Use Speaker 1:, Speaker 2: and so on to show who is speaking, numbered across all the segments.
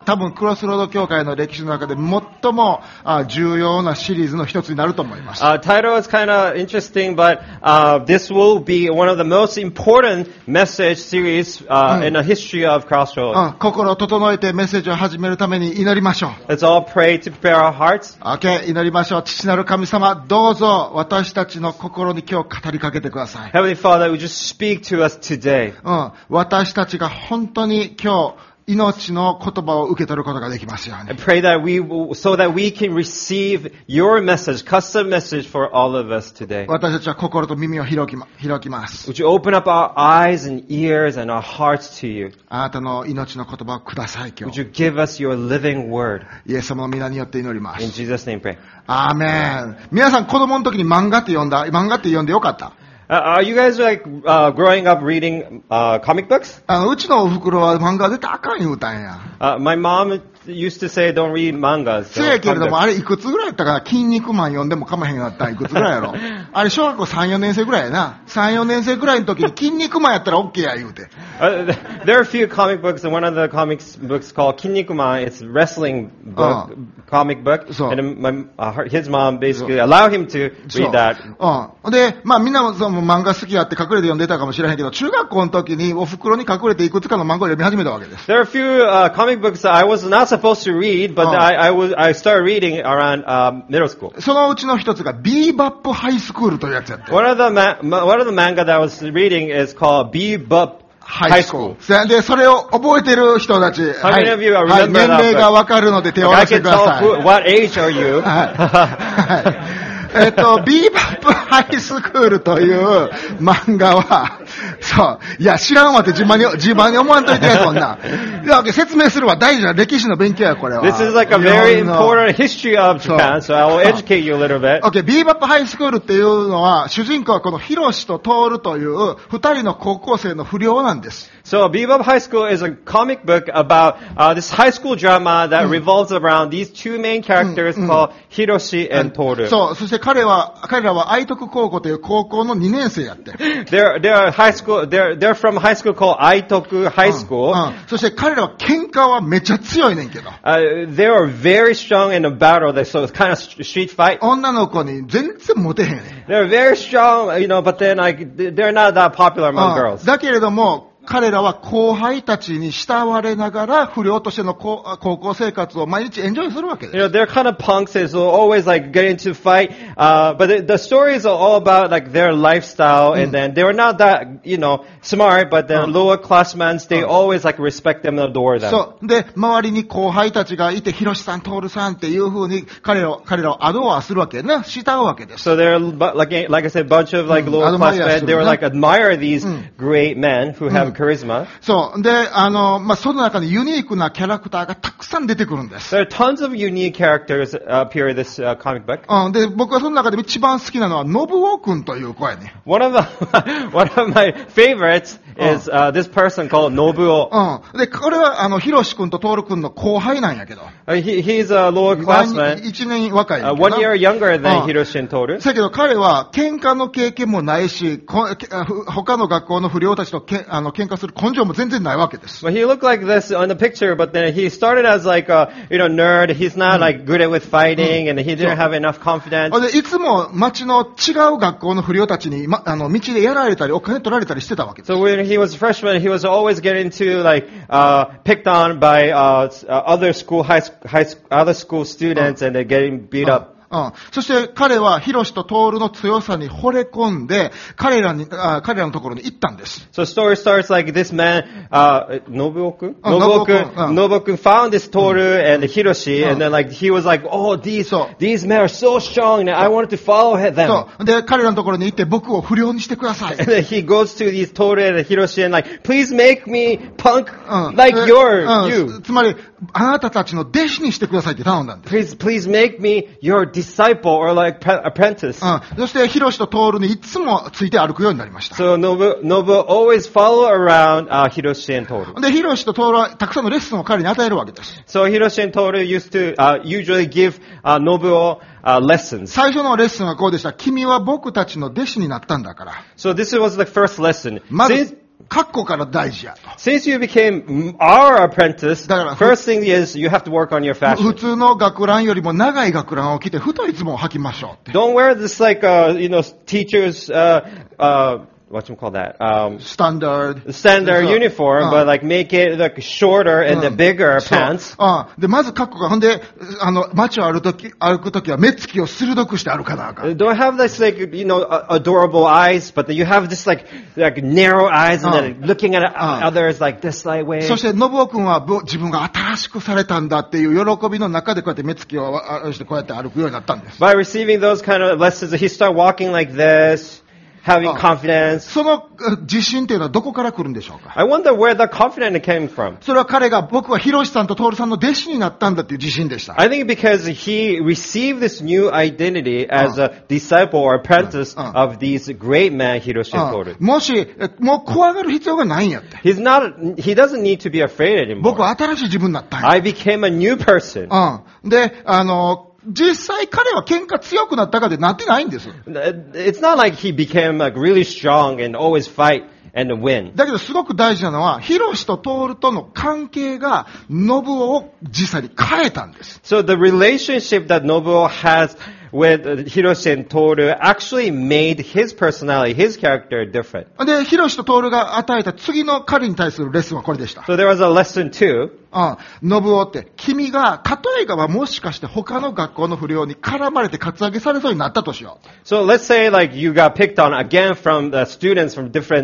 Speaker 1: 多分クロスロード教会の歴史の中で最も重要なシリーズの一つになると思います。
Speaker 2: Title is kind of interesting, but this will be one of the most important message series in the history of Crossroads.
Speaker 1: 心を整えてメッセージを始めるために祈りましょう。
Speaker 2: Let's all pray to prepare our hearts.
Speaker 1: Okay, 祈りましょう。父なる神様、どうぞ私たちの心に今日語りかけてください。
Speaker 2: Heavenly Father, would you speak to us today?
Speaker 1: 私たちが本当に今日命の言葉を受け取ることができますように。
Speaker 2: I pray that so that we can receive your message, custom message for all of us today.
Speaker 1: 私たちは心と耳を開きます。
Speaker 2: Would you open up our eyes and ears and our hearts to you?
Speaker 1: あなたの命の言葉をください、今
Speaker 2: Would
Speaker 1: 日。
Speaker 2: you give us your living word?
Speaker 1: イエス様の皆によって祈りま
Speaker 2: In
Speaker 1: す。
Speaker 2: Jesus' name, pray.
Speaker 1: アーメン。皆さん子供の時に漫画って読んでよかった？
Speaker 2: Are you guys like growing up reading comic books?
Speaker 1: うちのお袋は漫画出たらあかん言うたんや。
Speaker 2: My mom used to say, "Don't read mangas."
Speaker 1: せやけれども、あれいくつぐらいやったかな、筋肉マン読んでもかまへんようになったんいくつぐらいやろ。あれ小学校3、4年生ぐらいやな。3、4年生ぐらいの時に筋肉マンやったら OK や言うて。
Speaker 2: There are a few comic books, and one of the comic books called Kinnikuman. It's a wrestling book, comic book,
Speaker 1: So.
Speaker 2: and his mom basically allowed him to read that.
Speaker 1: で、まあみんなも漫画好きやって隠れて読んでたかもしれへんけど、中学校の時にお袋に隠れていくつかの漫画を読み始めたわけです。
Speaker 2: There are a few comic books that I was not supposed to read, but I started reading around middle school.
Speaker 1: そのうちの一つがビーバップハイスクールというやつやって。
Speaker 2: One of the manga that I was reading is called Bebop High School.
Speaker 1: で、それを覚えてる人たち、
Speaker 2: How many of you are
Speaker 1: はい、
Speaker 2: remember
Speaker 1: 年
Speaker 2: that
Speaker 1: 齢がわかるので手を
Speaker 2: I
Speaker 1: 挙げて
Speaker 2: can
Speaker 1: ください。
Speaker 2: tell what age are you?
Speaker 1: ビーバップハイスクールという漫画は、そう、いや、知らんわって自慢に思わんといて、そんな。いや、説明するわ。大事な歴史の勉強や、これは。
Speaker 2: This is like a very important history of Japan, so I will educate you a little bit.
Speaker 1: OK、ビーバップハイスクールっていうのは、主人公はこのヒロシとトールという二人の高校生の不良なんです。
Speaker 2: So Bebop High School is a comic book about this high school drama that revolves around these two main characters called Hiroshi and Toru.
Speaker 1: そう、そして彼らは愛徳高校という高校の2年生やって。
Speaker 2: They're from high school called Aitoku High School.
Speaker 1: そして彼らは喧嘩はめちゃ強いねんけど。
Speaker 2: They are very strong in the battle, so it's kind of street fight.
Speaker 1: 女の子に全然モテへんねん。
Speaker 2: They're very strong, but then like they're not that popular among girls.
Speaker 1: だけれども、彼らは後輩たちに慕われながら不良としての高校生活を毎日エンジョイするわけです。
Speaker 2: They're kind of punks, and so always like get into fight. But the stories are all about like their lifestyle, and then they were not that, smart, but then lower classmen, they always like respect them and adore them.
Speaker 1: そう。で、周りに後輩たちがいて、ヒロシさん、トールさんっていう風に彼らをアドアするわけね。慕うわけです。
Speaker 2: So they're like I said, a bunch of like lower classmen. They were like admire these great men who have charisma.
Speaker 1: そう。で、その中にユニークなキャラクターがたくさん出てくるんです。
Speaker 2: There are tons of unique characters appear in this comic book.
Speaker 1: で、僕はその中で一番好きなのは、ノブオ君という子やね。
Speaker 2: One of my favorites is this person called Nobuo.
Speaker 1: で、これは、ヒロシ君とトール君の後輩なんやけど。
Speaker 2: He's a lower classman.
Speaker 1: 一年若いんやけど。
Speaker 2: 1 year younger than Hiroshi and Toru.
Speaker 1: だけど彼は喧嘩の経験もないし、他の学校の不良たちと喧嘩する根性も全然ないわけです。
Speaker 2: But he looked like this on the picture, but then he started as like a nerd. He's not like good with fighting, and he didn't have enough confidence.
Speaker 1: で、いつも町の違う学校の不良たちに、道でやられたり、お金取られたりしてたわけです。
Speaker 2: So when he was a freshman, he was always getting to like picked on by other school students, and they're getting beat up.
Speaker 1: そして彼はヒロシとトールの強さに惚れ込んで、彼らのところに行ったんです。
Speaker 2: So story starts like this man, Nobuo-kun found this Toru and Hiroshi, and then like he was like, oh, these men are so strong, and I wanted to follow them.
Speaker 1: そう。で、彼らのところに行って、僕を不良にしてください。
Speaker 2: And then he goes to these Toru and Hiroshi and like, please make me punk like you.
Speaker 1: つまり、あなたたちの弟子にしてくださいって頼んだんです。
Speaker 2: Please make me your disciple or like apprentice.
Speaker 1: そして、ヒロシとトールにいつもついて歩くようになりました。
Speaker 2: So Nobu always follow around Hiroshi and Toru.
Speaker 1: で、ヒロシとトールはたくさんのレッスンを彼に与えるわけです。
Speaker 2: So Hiroshi and Toru used to usually give Nobuo lessons.
Speaker 1: 最初のレッスンはこうでした。君は僕たちの弟子になったんだから。
Speaker 2: So this was the first lesson.
Speaker 1: 格好から大事やと。
Speaker 2: Since you became our apprentice,
Speaker 1: だから、
Speaker 2: first thing is you have to work on your
Speaker 1: 普
Speaker 2: fashion.
Speaker 1: 通の学ランよりも長い学ランを着て太いズボンを履きましょうって。
Speaker 2: Don't wear this like, teacher's, whatchamacall that?
Speaker 1: スタンダード。
Speaker 2: Standard
Speaker 1: そう
Speaker 2: uniform, but like make it like shorter and the bigger
Speaker 1: そう
Speaker 2: pants.
Speaker 1: で、まず格好が、ほんで、街を歩くときは目つきを鋭くして歩かなあかん。
Speaker 2: Don't have this like, adorable eyes, but you have this like narrow eyes and then looking at others like this way.
Speaker 1: そして、信夫君は自分が新しくされたんだっていう喜びの中でこうやって目つきをしてこうやって歩くようになったんです。
Speaker 2: By receiving those kind of lessons, he started walking like this, having confidence.
Speaker 1: その自信っていうのはどこから来るんでしょうか？
Speaker 2: I wonder where the confidence came from.
Speaker 1: それは彼が僕はヒロシさんとトールさんの弟子になったんだっていう自信でした。
Speaker 2: I think because he received this new identity as a disciple or apprentice of these great men, Hiroshi and Toru.
Speaker 1: もし、もう怖がる必要がないんやって。
Speaker 2: He doesn't need to be afraid
Speaker 1: 僕
Speaker 2: anymore.
Speaker 1: は新しい自分になったんや。
Speaker 2: I became a new person.
Speaker 1: で、実際彼は喧嘩強くなったかでなってないんです。
Speaker 2: It's not like he became like really strong and always fight and win.
Speaker 1: だけどすごく大事なのは、ヒロシとトールとの関係が、信夫を実際に変えたんです。
Speaker 2: So the relationship that Nobuo has with Hiroshi and Toru actually made his personality, his character different.
Speaker 1: で、ヒロシとトールが与えた次の彼に対するレッスンはこれでした。
Speaker 2: So there was a lesson too.
Speaker 1: 信夫って、君が、例えがもしかして他の学校の不良に絡まれてカツアゲされそうになったとしよう。
Speaker 2: So let's say like you got picked on again from the students from different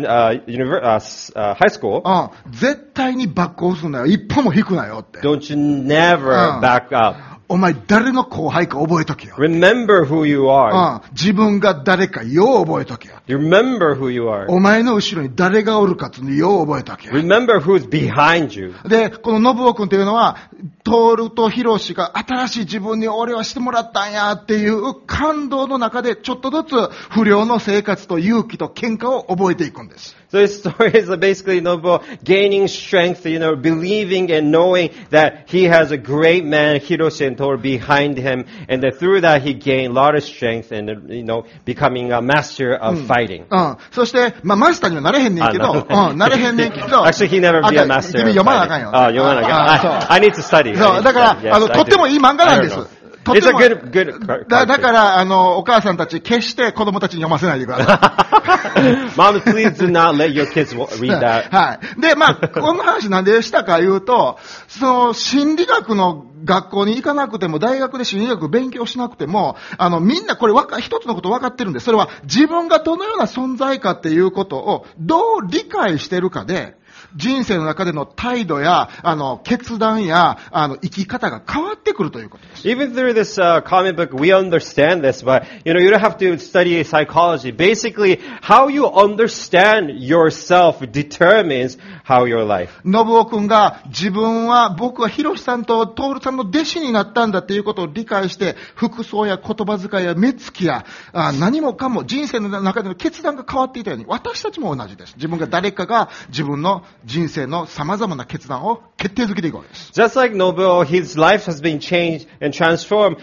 Speaker 2: high school.
Speaker 1: 絶対にバックオフするなよ。一歩も引くなよって。
Speaker 2: Don't you never back up.
Speaker 1: お前誰の後輩か覚えとけよ。
Speaker 2: Remember who you are.
Speaker 1: 自分が誰かよう覚えとけよ。
Speaker 2: Remember who you are.
Speaker 1: お前の後ろに誰がおるかっていうのよう覚えとけよ。
Speaker 2: Remember who's behind you.
Speaker 1: で、この信夫君というのは、トールとヒロシが新しい自分に俺はしてもらったんやっていう感動の中でちょっとずつ不良の生活と勇気と喧嘩を覚えていくんです。
Speaker 2: So his story is basically Nobuo gaining strength, believing and knowing that he has a great man, Hiroshi and Toru, behind him. And that through that he gained a lot of strength and, becoming a master of fighting.
Speaker 1: そして、マスターにはなれへんねんけど、なれへんねんけど。
Speaker 2: Actually, he never be a master.
Speaker 1: 君読まなあかんよ。
Speaker 2: 読まなあかん。I need to study.
Speaker 1: そう、だから、とってもいい漫画なんです。
Speaker 2: It's a good
Speaker 1: だから、お母さんたち、決して子供たちに読ませないでください。
Speaker 2: Mom, please do not let your kids read that.
Speaker 1: はい。で、この話なんでしたか言うと、心理学の学校に行かなくても、大学で心理学勉強しなくても、みんなこれ一つのこと分かってるんです。それは自分がどのような存在かっていうことをどう理解してるかで、人生の中での態度や、決断や、生き方が変わってくるということです。
Speaker 2: Even through this comic book, we understand this, but, you don't have to study psychology. Basically, how you understand yourself determines how your life.
Speaker 1: 信夫君が僕はヒロシさんとトールさんの弟子になったんだっていうことを理解して、服装や言葉遣いや目つきや、何もかも人生の中での決断が変わっていたように、私たちも同じです。自分が誰かが自分の人生の様々な決断を決定づけていくわけです。
Speaker 2: Just like Nobuo, his life has been changed and transformed,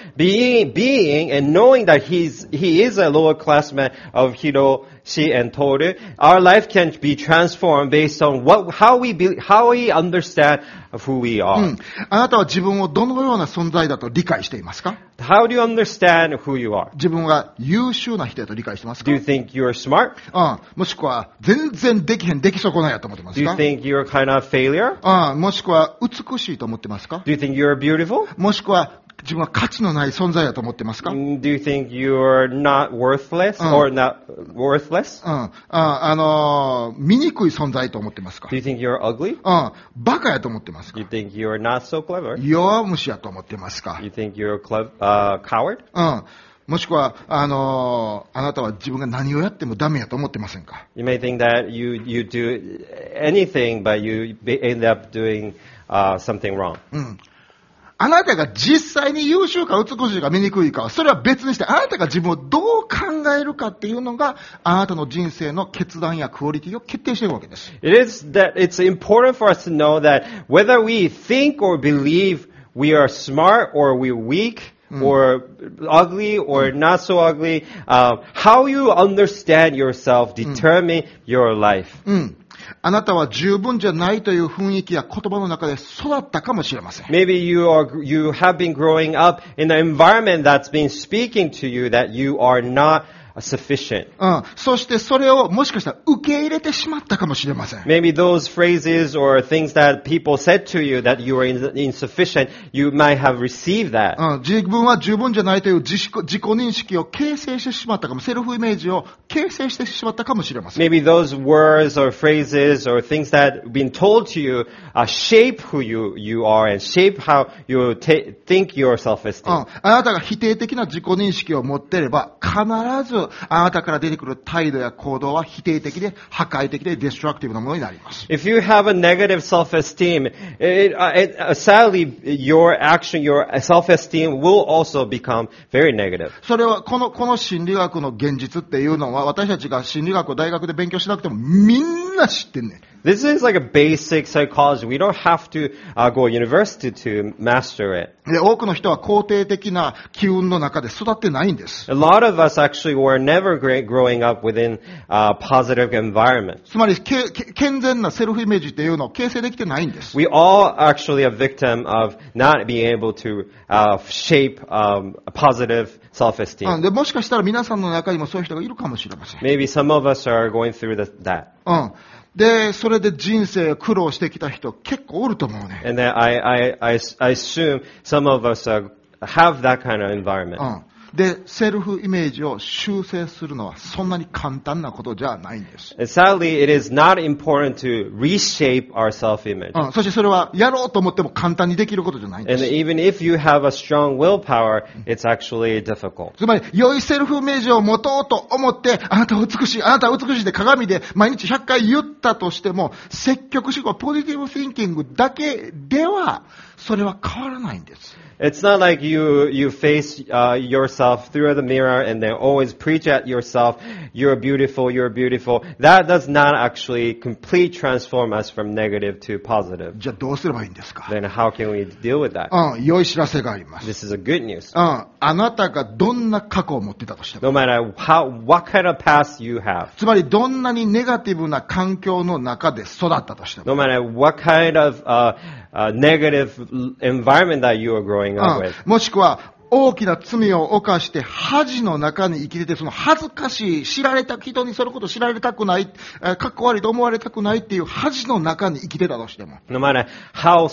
Speaker 2: being and knowing that he is a lower class man of Hiroshi and Toru. Our life can be transformed based on how we understand of who we are.
Speaker 1: あなたは自分をどのような存在だと理解していますか？
Speaker 2: How do you understand who you are?
Speaker 1: 自分が優秀な人だと理解してますか？
Speaker 2: Do you think you're smart?
Speaker 1: もしくは全然でき損ないやと思ってます
Speaker 2: Do you
Speaker 1: か？
Speaker 2: think you're kind of failure?
Speaker 1: もしくは美しいと思ってますか？
Speaker 2: Do you think you're beautiful?
Speaker 1: もしくは自分は価値のない存在だと思ってますか？
Speaker 2: Do you think you're not worthless or not worthless?
Speaker 1: 醜い存在と思ってますか？
Speaker 2: Do you think you're ugly?
Speaker 1: バカやと思ってますか？
Speaker 2: You think you're not so clever?
Speaker 1: 弱虫やと思ってますか？
Speaker 2: You think you're coward?
Speaker 1: もしくは、あなたは自分が何をやってもダメやと思ってませんか？
Speaker 2: You may think that you do anything, but you end up doing something wrong.
Speaker 1: あなたが実際に優秀か美しいか醜いかは、それは別にして、あなたが自分をどう考えるかっていうのが、あなたの人生の決断やクオリティを決定しているわけです。
Speaker 2: It's important for us to know that whether we think or believe we are smart or we're weak, or ugly or not so ugly, how you understand yourself determine your life.
Speaker 1: あなたは十分じゃないという雰囲気や言葉の中で育ったかもしれません。
Speaker 2: Maybe you have been growing up in an environment that's been speaking to you that you are not sufficient.
Speaker 1: そしてそれをもしかしたら受け入れてしまったかもしれません。
Speaker 2: Maybe those phrases or things that people said to you that you were insufficient, you might have received that.
Speaker 1: 自分は十分じゃないという自己認識を形成してしまったかも、セルフイメージを形成してしまったかもしれません。
Speaker 2: Maybe those words or phrases or things that have been told to you shape who you are and shape how you think your self-esteem.
Speaker 1: あなたが否定的な自己認識を持っていれば、必ずあなたから出てくる態度や行動は否定的で破壊的でデストラクティブなものになります。
Speaker 2: If you have a negative self-esteem, sadly, your action, your self-esteem will also become very negative.
Speaker 1: それはこの心理学の現実っていうのは、私たちが心理学を大学で勉強しなくてもみんな知ってんねん。
Speaker 2: This is like a basic psychology. We don't have to go to university to master it.
Speaker 1: で、多くの人は肯定的な機運の中で育ってないんです。
Speaker 2: A lot of us actually were never growing up within a positive environment.
Speaker 1: つまり、健全なセルフイメージっていうのを形成できてないんです。
Speaker 2: We all actually are victim of not being able to shape a positive self-esteem.
Speaker 1: で、もしかしたら皆さんの中にもそういう人がいるかもしれません。
Speaker 2: Maybe some of us are going through that.
Speaker 1: で、それで人生苦労してきた人結構おると思うね。
Speaker 2: And then I assume some of us have that kind of environment.
Speaker 1: で、セルフイメージを修正するのはそんなに簡単なことじゃないんです。
Speaker 2: And sadly, it is not important to reshape our self-image.
Speaker 1: そしてそれはやろうと思っても簡単にできることじゃないんで
Speaker 2: And
Speaker 1: す。
Speaker 2: even if you have a strong willpower, it's actually difficult.
Speaker 1: つまり、良いセルフイメージを持とうと思って、あなたは美しい、あなたは美しいで鏡で毎日100回言ったとしても、積極思考、ポジティブシンキングだけでは、それは変わらないんです。
Speaker 2: It's not like you face yourself through the mirror and then always preach at yourself, you're beautiful, you're beautiful. That does not actually completely transform us from negative to positive.
Speaker 1: じゃあどうすればいいんですか？
Speaker 2: Then how can we deal with that?
Speaker 1: 良い知らせがあります。
Speaker 2: This is a good news.
Speaker 1: あなたがどんな過去を持ってたとしても。
Speaker 2: No matter what kind of past you have,
Speaker 1: つまりどんなにネガティブな環境の中で育ったとしても。
Speaker 2: no matter what kind of negative environment that you are growing up with,
Speaker 1: もしくは大きな罪を犯して恥の中に生きてて、その恥ずかしい、知られた人にそのこと知られたくない、かっこ悪いと思われたくないっていう恥の中に生きてたとしても。
Speaker 2: no matter how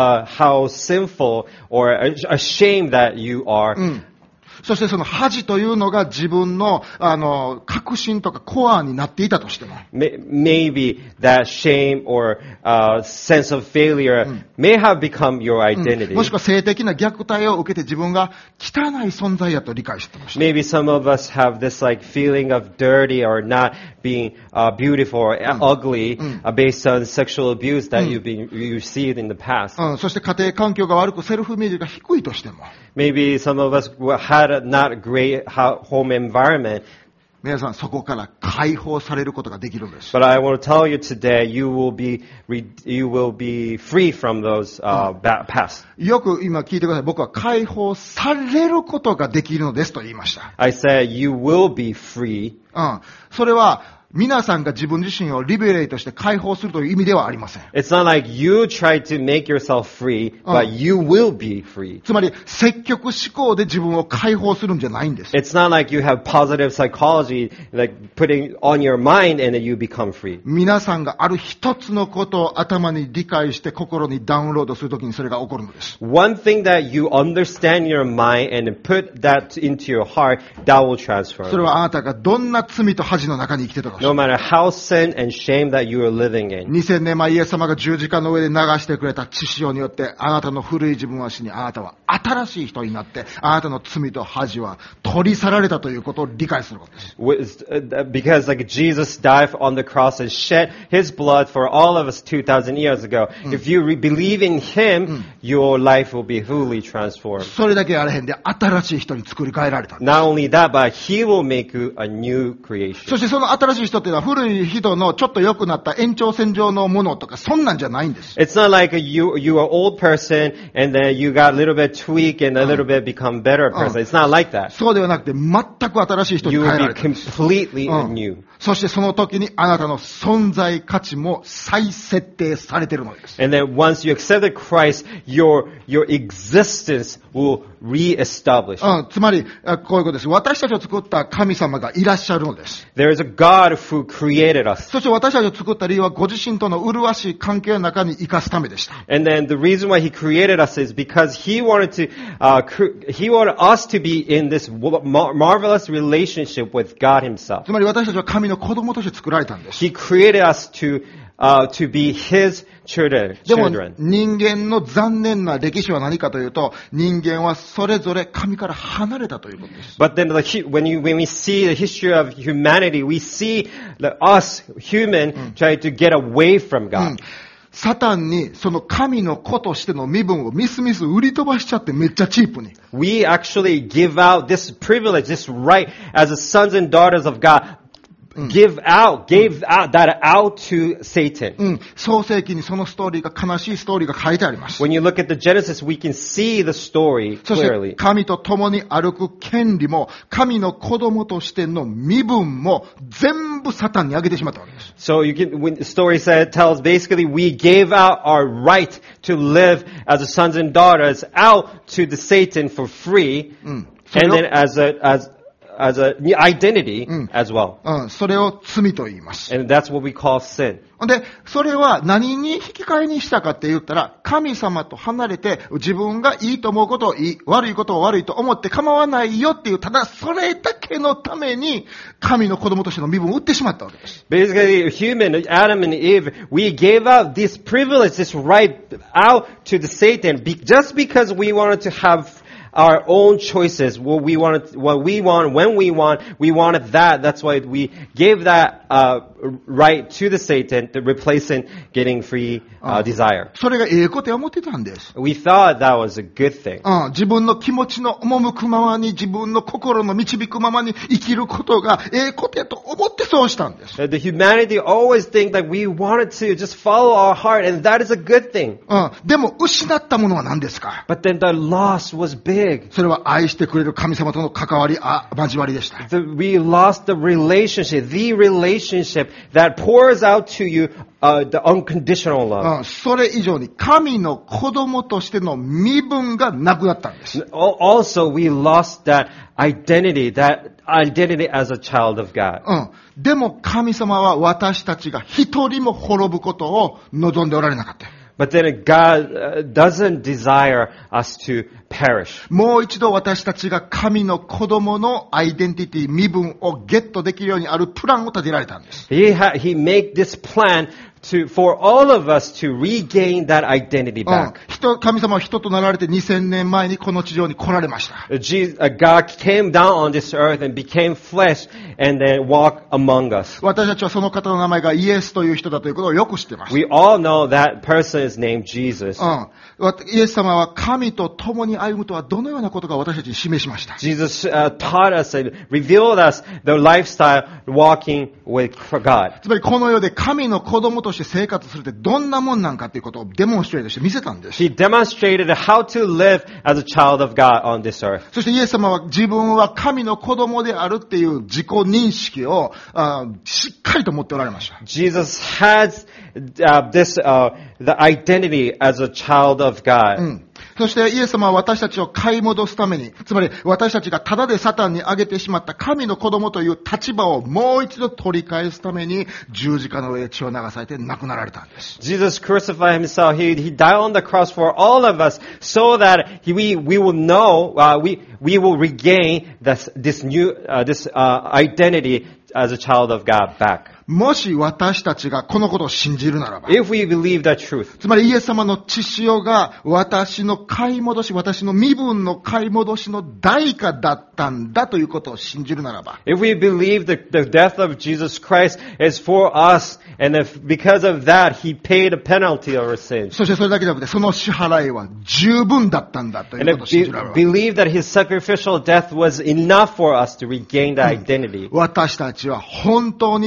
Speaker 2: sinful or ashamed that you are,
Speaker 1: そしてその恥というのが自分の、確信とかコアになっていたとしても。
Speaker 2: maybe that shame or sense of failure may have become your identity.
Speaker 1: もしくは性的な虐待を受けて自分が汚い存在やと理解してました。
Speaker 2: Maybe some of us have this like feeling of dirty or not being beautiful or ugly based on sexual abuse that you received in the past.
Speaker 1: そして家庭環境が悪くセルフイメージが低いとしても。
Speaker 2: Maybe some of us had a not great home environment.
Speaker 1: 皆さんそこから解放されることができるんです。
Speaker 2: But I want to tell you today, you will be free from those past.
Speaker 1: よく今聞いてください。僕は解放されることができるのですと言いました。
Speaker 2: I said you will be free.
Speaker 1: それは皆さんが自分自身をリベレートして解放するという意味ではありません。
Speaker 2: It's not like you try to make yourself free, but you will be free.
Speaker 1: つまり積極思考で自分を解放するんじゃないんです。
Speaker 2: It's not like you have positive psychology, like putting on your mind and then you become free.
Speaker 1: 皆さんがある一つのことを頭に理解して心にダウンロードするときにそれが起こるのです。
Speaker 2: One thing that you understand in your mind and put that into your heart, that will transform.
Speaker 1: それはあなたがどんな罪と恥の中に生きてたか。
Speaker 2: No matter how sin and shame that you are living in.
Speaker 1: 2000年前イエス様が十字架の上で流してくれた血潮によってあなたの古い自分は死に、あなたは新しい人になってあなたの罪と恥は取り去られたということを理解することです。
Speaker 2: Because like Jesus died on the cross and shed his blood for all of us 2,000 years ago. If you believe in him, your life will be fully transformed.
Speaker 1: それだけあれへんで新しい人に作り変えられた。
Speaker 2: Not only that, but he will make you a new creation.
Speaker 1: そしてその新しい人っていうのは古い人のちょっと良くなった延長線上のものとかそんなんじゃないんです。
Speaker 2: It's not like you are old person and then you got a little bit tweak and a little bit become better person. It's not like that.
Speaker 1: そうではなくて、全く新しい人に
Speaker 2: You
Speaker 1: 変え
Speaker 2: will
Speaker 1: ら
Speaker 2: be
Speaker 1: れたんです。
Speaker 2: completely new.
Speaker 1: そしてその時にあなたの存在価値も再設定されているのです。
Speaker 2: And then once you accepted Christ, your existence will reestablish.
Speaker 1: つまり、こういうことです。私たちを作った神様がいらっしゃるのです。
Speaker 2: There is a God who created us.
Speaker 1: そして私たちを作った理由はご自身との麗しい関係の中に生かすためでした。
Speaker 2: And then the reason why He created us is because He wanted us to be in this marvelous relationship with God Himself.
Speaker 1: つまり私たちは神の子供として作られたんです。
Speaker 2: He created us to be His children.
Speaker 1: でも人間の残念な歴史は何かというと、人間はそれぞれ神から離れたということです。
Speaker 2: But then when we see the history of humanity, we see us human try to get away from God.
Speaker 1: サタンにその神の子としての身分をみすみす売り飛ばしちゃってめっちゃチープに。
Speaker 2: We actually give out this privilege, this right as the sons and daughters of God. Gave that out to Satan.
Speaker 1: 創世記にそのストーリーが悲しいストーリーが書いてあります。
Speaker 2: When you look at the Genesis, we can see the story
Speaker 1: そして
Speaker 2: clearly.
Speaker 1: 神と共に歩く権利も神の子供としての身分も全部サタンにあげてしまったわけです。
Speaker 2: So when the story tells basically we gave out our right to live as the sons and daughters out to the Satan for free, and then as an identity as well.
Speaker 1: それを罪と言います。
Speaker 2: And that's what we call sin.
Speaker 1: で、それは何に引き換えにしたかって言ったら、神様と離れて自分がいいと思うことをいい、悪いことを悪いと思って構わないよっていう、ただそれだけのために神の子供としての身分を売ってしまったわけです。
Speaker 2: Basically, Adam and Eve, we gave out this privilege, this right out to the Satan just because we wanted to have our own choices, what we want, when we wanted that. That's why we gave that right to the Satan, replacing getting free desire.
Speaker 1: それがええことや思ってたんです。
Speaker 2: We thought that was a good thing.
Speaker 1: 自分の気持ちの赴くままに、自分の心の導くままに生きることがええことやと思ってそうしたんです。
Speaker 2: The humanity always think that we wanted to just follow our heart, and that is a good thing.
Speaker 1: でも失ったものは何ですか？
Speaker 2: But then the loss was big.
Speaker 1: それは愛してくれる神様との関わり、交わりでした。
Speaker 2: We lost the relationship that pours out to you the unconditional love.
Speaker 1: それ以上に神の子供としての身分がなくなったんです。
Speaker 2: Also, we lost that identity as a child of God.
Speaker 1: でも神様は私たちが一人も滅ぶことを望んでおられなかった。
Speaker 2: But then God doesn't desire us to perish.
Speaker 1: もう一度私たちが神の子供のアイデンティティ、身分をゲットできるようにあるプランを立てられたんです。
Speaker 2: He made this plan for all of us to regain that identity back.
Speaker 1: 神様は人となられて2000年前にこの地上に来られました。
Speaker 2: God came down on this earth and became flesh and then walked among us.
Speaker 1: 私たちはその方の名前がイエスという人だということをよく知っています。
Speaker 2: We all know that person is named Jesus.
Speaker 1: イエス様は神と共に歩むとはどのようなことが私たちに示しました。
Speaker 2: Jesus taught us and revealed us the lifestyle walking with God.
Speaker 1: つまりこの世で神の子供として生活するってどんなもんなんかということをデモンストレートして見せたんです。
Speaker 2: He demonstrated how to live as a child of God on this earth.
Speaker 1: そしてイエス様は自分は神の子供であるっていう自己認識をしっかりと持っておられました。
Speaker 2: Jesus has the identity as a child of God.
Speaker 1: そしてイエス様は私たちを買い戻すために、つまり私たちがただでサタンにあげてしまった神の子供という立場をもう一度取り返すために十字架の上で血を流されて亡くなられたんです。
Speaker 2: Jesus crucified himself. He died on the cross for all of us so that we will know, we will regain this new identity as a child of God back.
Speaker 1: もし私たちがこのことを信じるならば、
Speaker 2: If we believe that truth,
Speaker 1: つまりイエス様の血潮が私の買い戻し、私の身分の買い戻しの代価だったんだということを信じるならば、
Speaker 2: if we believe the death of Jesus Christ is for us, and if because of that he paid a penalty of our sins,
Speaker 1: そしてそれだけじゃなくてその支払いは十分だったんだという
Speaker 2: and
Speaker 1: ことを信じるなら
Speaker 2: if
Speaker 1: ば、
Speaker 2: we believe that his sacrificial death was enough for us to regain that identity,
Speaker 1: 私たちは本当に神の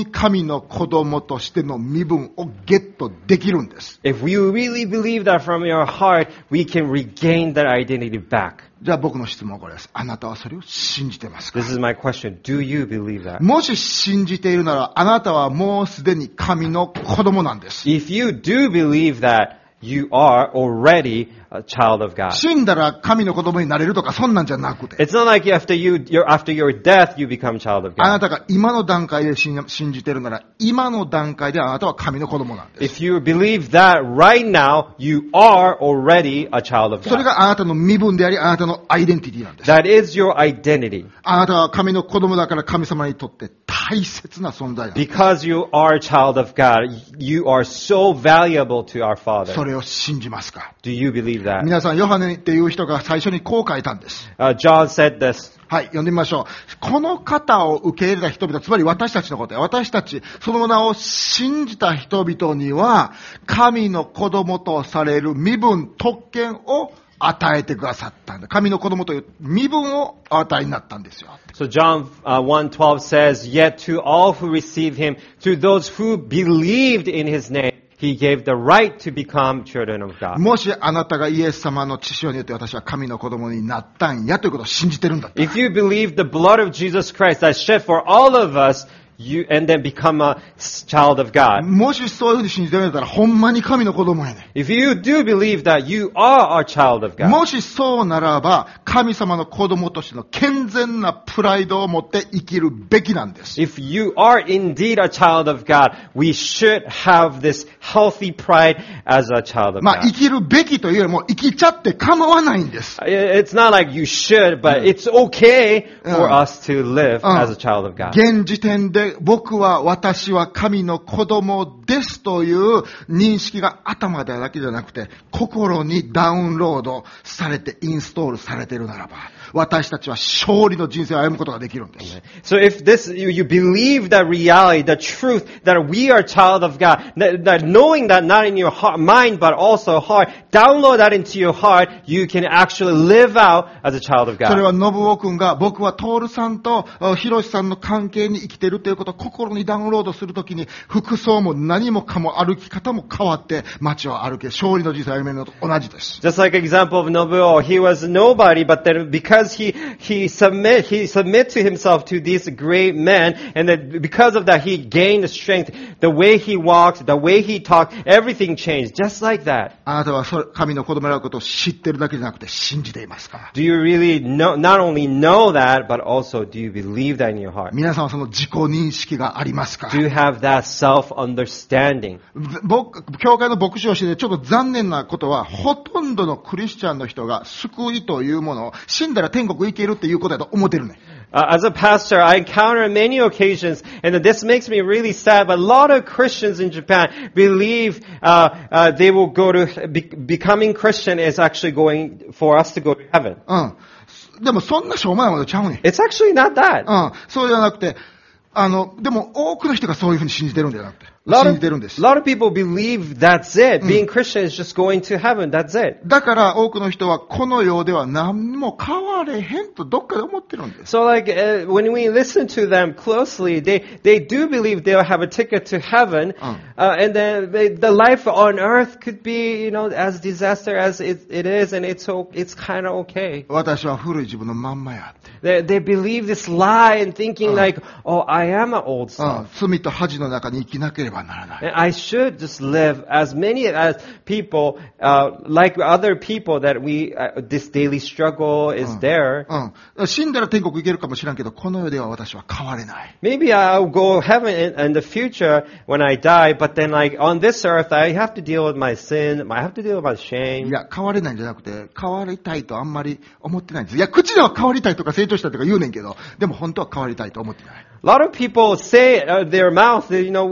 Speaker 1: の子供としての身分をゲットできるんです。
Speaker 2: If you really believe that from your heart, we can regain that identity back.
Speaker 1: じゃあ僕の質問はこれです。あなたはそれを信じてますか？
Speaker 2: This is my question. Do you believe that?
Speaker 1: もし信じているなら、あなたはもうすでに神の子供なんです。
Speaker 2: If you do believe that, you are already a child of God.
Speaker 1: 死んだら神の子供になれるとかそんなんじゃなくて、
Speaker 2: It's not like after your death, you become child of
Speaker 1: あな
Speaker 2: God.
Speaker 1: たが今の段階で信じているなら、今の段階であなたは神の子供なんです。
Speaker 2: If you believe that right now, you are already a child of
Speaker 1: それ
Speaker 2: God.
Speaker 1: があなたの身分であり、あなたのアイデンティティなんです。
Speaker 2: That is your identity.
Speaker 1: あなたは神の子供だから神様にとって大切な存在なんです。
Speaker 2: Because you are a child of God, you are so valuable to our
Speaker 1: そ
Speaker 2: Father.
Speaker 1: れを信じますか？
Speaker 2: Do you believe that?
Speaker 1: 皆さん、ヨハネっていう人が最初にこう書いたんです。
Speaker 2: John said this.
Speaker 1: はい、読んでみましょう。この方を受け入れた人々、つまり私たちのことや、私たち、その名を信じた人々には、神の子供とされる身分、特権を与えてくださったんだ。神の子供という身分をお与えになったんですよ。
Speaker 2: So John 1:12 says, Yet to all who receive him, to those who believed in his name, he gave the right to become children of God.
Speaker 1: もしあなたがイエス様の血潮によって私は神の子供になったんやということを信じてるんだった。
Speaker 2: If you believe the blood of Jesus Christ that's shed for all of us, and then become a child of God.
Speaker 1: もしそういうふうに信じてるんだったら、ほんまに神の子供やね。
Speaker 2: If you do believe that you are a child of God,
Speaker 1: もしそうならば、神様の子供としての健全なプライドを持って生きるべきなんです。
Speaker 2: if you are indeed a child of God, we should have this healthy pride as a child of
Speaker 1: まあ、生
Speaker 2: God.
Speaker 1: きるべきというよりも、生きちゃって構わないんです。
Speaker 2: It's not like you should, but it's okay for us to live as a child of God.
Speaker 1: 現時点で私は神の子供ですという認識が頭だけじゃなくて、心にダウンロードされてインストールされているならば、私たちは勝利の人生を歩むことができるんです。
Speaker 2: So if you believe that reality, the truth that we are child of God, that knowing that not in your heart, mind but also heart, download that into your heart, you can actually live out as a child of
Speaker 1: それ
Speaker 2: God.
Speaker 1: は信夫君が僕は徹さんとひろしさんの関係に生きているということを心にダウンロードするときに、服装も何もかも歩き方も変わって街を歩け、勝利の人生を歩めるのと同じです。
Speaker 2: Just like example of Nobuo, he was nobody, but then because he submit to himself to these great men, and that because of that he gained the strength. The way he walked, the way he talked, everything changed. Just like that.
Speaker 1: あなたは神の子供であることを知っているだけじゃなくて信じていますか？
Speaker 2: Do you really not only know that, but also do you believe that in your heart?
Speaker 1: 皆さんはその自己認識がありますか？
Speaker 2: Do you have that self-understanding?
Speaker 1: 教会の牧師をしててちょっと残念なことは、ほとんどのクリスチャンの人が救いというものを死んだら天国行けるっていうことだと思ってるね。
Speaker 2: As a pastor, I encounter many occasions, and this makes me really sad, but a lot of Christians in Japan believe they will go to, becoming Christian is actually going for us to go to heaven.
Speaker 1: でもそんなしょうもないことちゃうねん。
Speaker 2: It's actually not that.
Speaker 1: そうじゃなくて、でも多くの人がそういうふうに信じてるんじゃなくて、信じてるんです。
Speaker 2: A lot of people believe that's it. Being Christian is just going to heaven. That's it.
Speaker 1: だから多くの人はこの世では何も変われへんとどっかで思ってるんです。
Speaker 2: So like when we listen to them closely, they do believe they'll have a ticket to heaven, and then the life on earth could be, as disaster as it is, and it's kind of okay.
Speaker 1: 私は古い自分のまんまやって。
Speaker 2: They believe this lie and thinking like, oh, I am an old self.
Speaker 1: 罪と恥の中に生きなければならない。
Speaker 2: And I should just live as many as people, like other people that this daily struggle is there.
Speaker 1: 死んだら天国行けるかもしれんけど、この世では私は変われない。
Speaker 2: Maybe I'll go heaven in the future when I die, but then like on this earth, I have to deal with my sin, I have to deal with my shame.
Speaker 1: いや、変われないんじゃなくて、変わりたいとあんまり思ってないんです。いや、口では変わりたいとか成長したいとか言うねんけど、でも本当は変わりたいと思ってない。
Speaker 2: A lot of people say their mouth, I want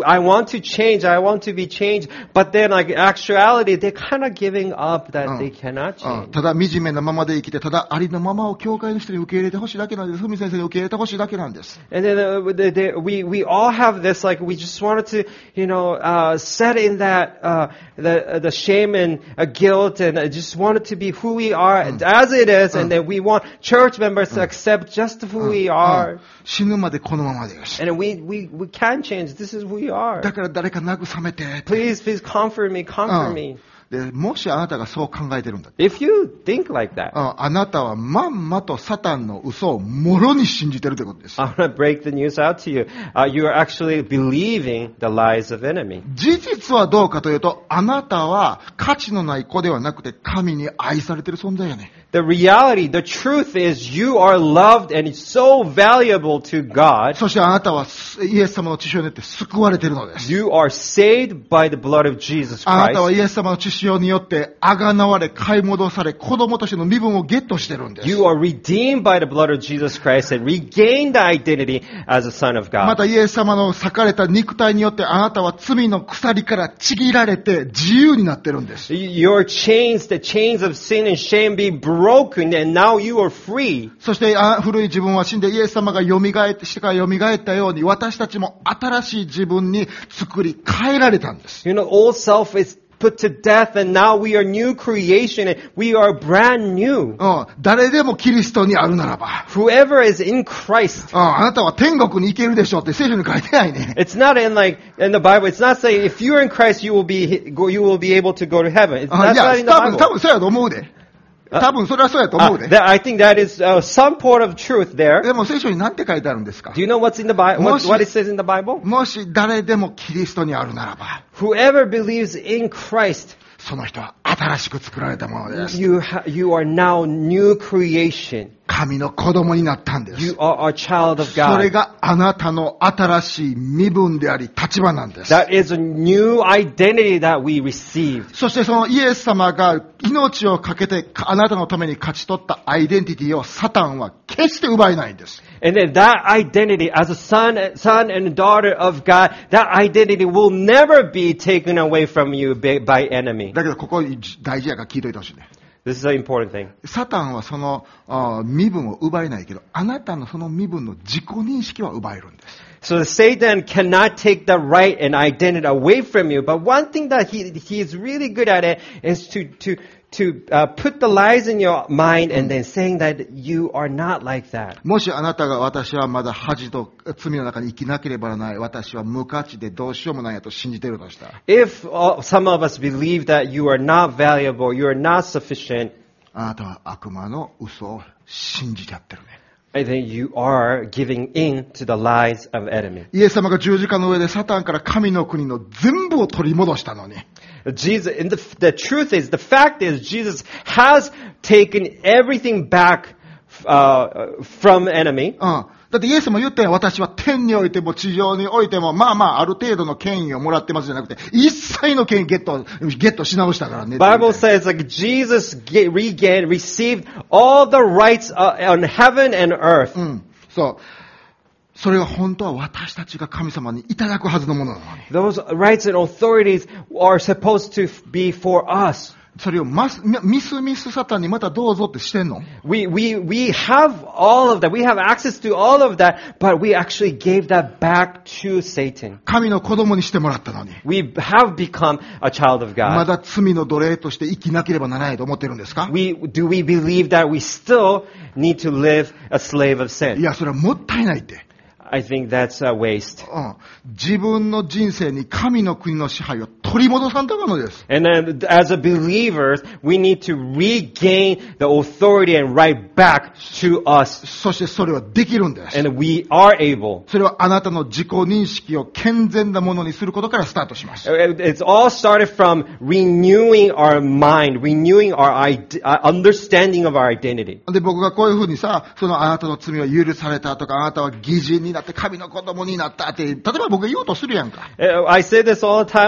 Speaker 2: want to change, I want to be changed, but then like actuality, they're kind of giving up that they cannot
Speaker 1: うん
Speaker 2: change.
Speaker 1: ただ惨めなままで生きて、ただありのままを教会の人に受け入れてほしいだけなんです。ふみ先生に受け入れてほしいだけなんです。
Speaker 2: And then we all have this, like, we just wanted to, set in that, the shame and guilt and just wanted to be who we are as it is, and then we want church members to accept just who we
Speaker 1: う
Speaker 2: are.
Speaker 1: ん死ぬまでこのままでよし。
Speaker 2: And we can change. This is who we are.
Speaker 1: だから誰か慰めて。
Speaker 2: Please comfort me, comfort me.
Speaker 1: でもしあなたがそう考えてるんだ。
Speaker 2: If you think like that,
Speaker 1: あなたはまんまとサタンの嘘をもろに信じてるということです。
Speaker 2: I want to break the news out to you. You are actually believing the lies of enemy.
Speaker 1: 事実はどうかというと、あなたは価値のない子ではなくて神に愛されてる存在やね。
Speaker 2: The reality, the truth is you are loved and so valuable to God.
Speaker 1: そしてあなたはイエス様の血潮によって救われているのです。
Speaker 2: You are saved by the blood of Jesus
Speaker 1: あなたは
Speaker 2: Christ.
Speaker 1: イエス様の血潮によって贖われ、買い戻され、子供としての身分をゲットしてるんです。
Speaker 2: You are redeemed by the blood of Jesus Christ and regain the identity as a son of
Speaker 1: ま
Speaker 2: God.
Speaker 1: たイエス様の裂かれた肉体によってあなたは罪の鎖からちぎられて自由になってるんです。
Speaker 2: Your chains, the chains of sin and shame be broken and now you are free.
Speaker 1: そして古い自分は死んでイエス様が蘇ったように私たちも新しい自分に作り変えられたんです。
Speaker 2: Old self is put to death and now we are new creation and we are brand new.
Speaker 1: 誰でもキリストにあるならば、
Speaker 2: Whoever is in Christ.
Speaker 1: あなたは天国に行けるでしょうって聖書に書いてないね。
Speaker 2: It's not in the Bible. It's not saying if you're in Christ you will be able to go to heaven. It's
Speaker 1: い
Speaker 2: not
Speaker 1: や、
Speaker 2: in the
Speaker 1: 多
Speaker 2: Bible.
Speaker 1: 分そうやと思うで。多分それはそうやと思うで。
Speaker 2: I think that is some part of truth there.
Speaker 1: でも聖書に何て書いてあるんですか？
Speaker 2: Do you know what's in the Bible? What it says in the Bible?
Speaker 1: もし誰でもキリストにあるならば、
Speaker 2: Whoever believes in Christ,
Speaker 1: その人は新しく作られたものです。
Speaker 2: you are now new creation.
Speaker 1: 神の子供になったんです。
Speaker 2: You are a child of
Speaker 1: それ
Speaker 2: God.
Speaker 1: があなたの新しい身分であり立場なんです。
Speaker 2: That is a new identity that we received.
Speaker 1: そしてそのイエス様が命を懸けてあなたのために勝ち取ったアイデンティティをサタンは決して奪えないんです。
Speaker 2: And then that identity as a son and daughter of God, that identity will never be taken away from you by enemy.
Speaker 1: だけどここ大事やから聞いといてほしいね。
Speaker 2: This is an important thing.
Speaker 1: サタンはその身分を奪えないけど、あなたのその身分の自己認識は奪えるんです。
Speaker 2: So Satan cannot take the right and identity away from you. But one thing that he is really good at it is to put the lies in your mind and then saying that you are not like that.
Speaker 1: もしあなたが私はまだ恥と罪の中に生きなければならない、私は無価値でどうしようもないやと信じているとしたら、
Speaker 2: If some of us believe that you are not valuable, you are not sufficient,
Speaker 1: あなたは悪魔の嘘を信じちゃってるね。
Speaker 2: I think you are giving in to the lies of enemy.
Speaker 1: イエス様が十字架の上でサタンから神の国の全部を取り戻したのに、
Speaker 2: Jesus, and the truth is, the fact is, Jesus has taken everything back from enemy.
Speaker 1: だってイエスも言ったよ。私は天においても地上においても、ある程度の権威をもらってますじゃなくて、一切の権威ゲットし直したからね。
Speaker 2: Bible says like Jesus received all the rights on heaven and earth.
Speaker 1: そう。それが本当は私たちが神様にいただくはずのものなのに。
Speaker 2: Those rights and authorities are supposed to be for us.
Speaker 1: それをミスサタンにまたどうぞってしてんの？
Speaker 2: We have all of that. We have access to all of that, but we actually gave that back to Satan.
Speaker 1: 神の子供にしてもらったのに。
Speaker 2: We have become a child of
Speaker 1: ま
Speaker 2: God.
Speaker 1: だ罪の奴隷として生きなければならないと思ってるんですか？
Speaker 2: Do we believe that we still need to live a slave of
Speaker 1: い
Speaker 2: sin?
Speaker 1: や、それはもったいないって。
Speaker 2: I think that's a waste.
Speaker 1: 自分の人生に神の国の支配を取り戻さんとかのです。
Speaker 2: And then as a believers, we need to regain the authority and right back to us.
Speaker 1: そしてそれはできるんです。
Speaker 2: And we are able.
Speaker 1: それはあなたの自己認識を健全なものにすることからスタートします。
Speaker 2: It's all started from renewing our mind, renewing our understanding of our identity.
Speaker 1: で、僕がこういうふうにさ、そのあなたの罪は許されたとか、あなたは義人になって神の子供になったって、例えば僕が言おうとするやんか。
Speaker 2: I say this all the time. Like I said,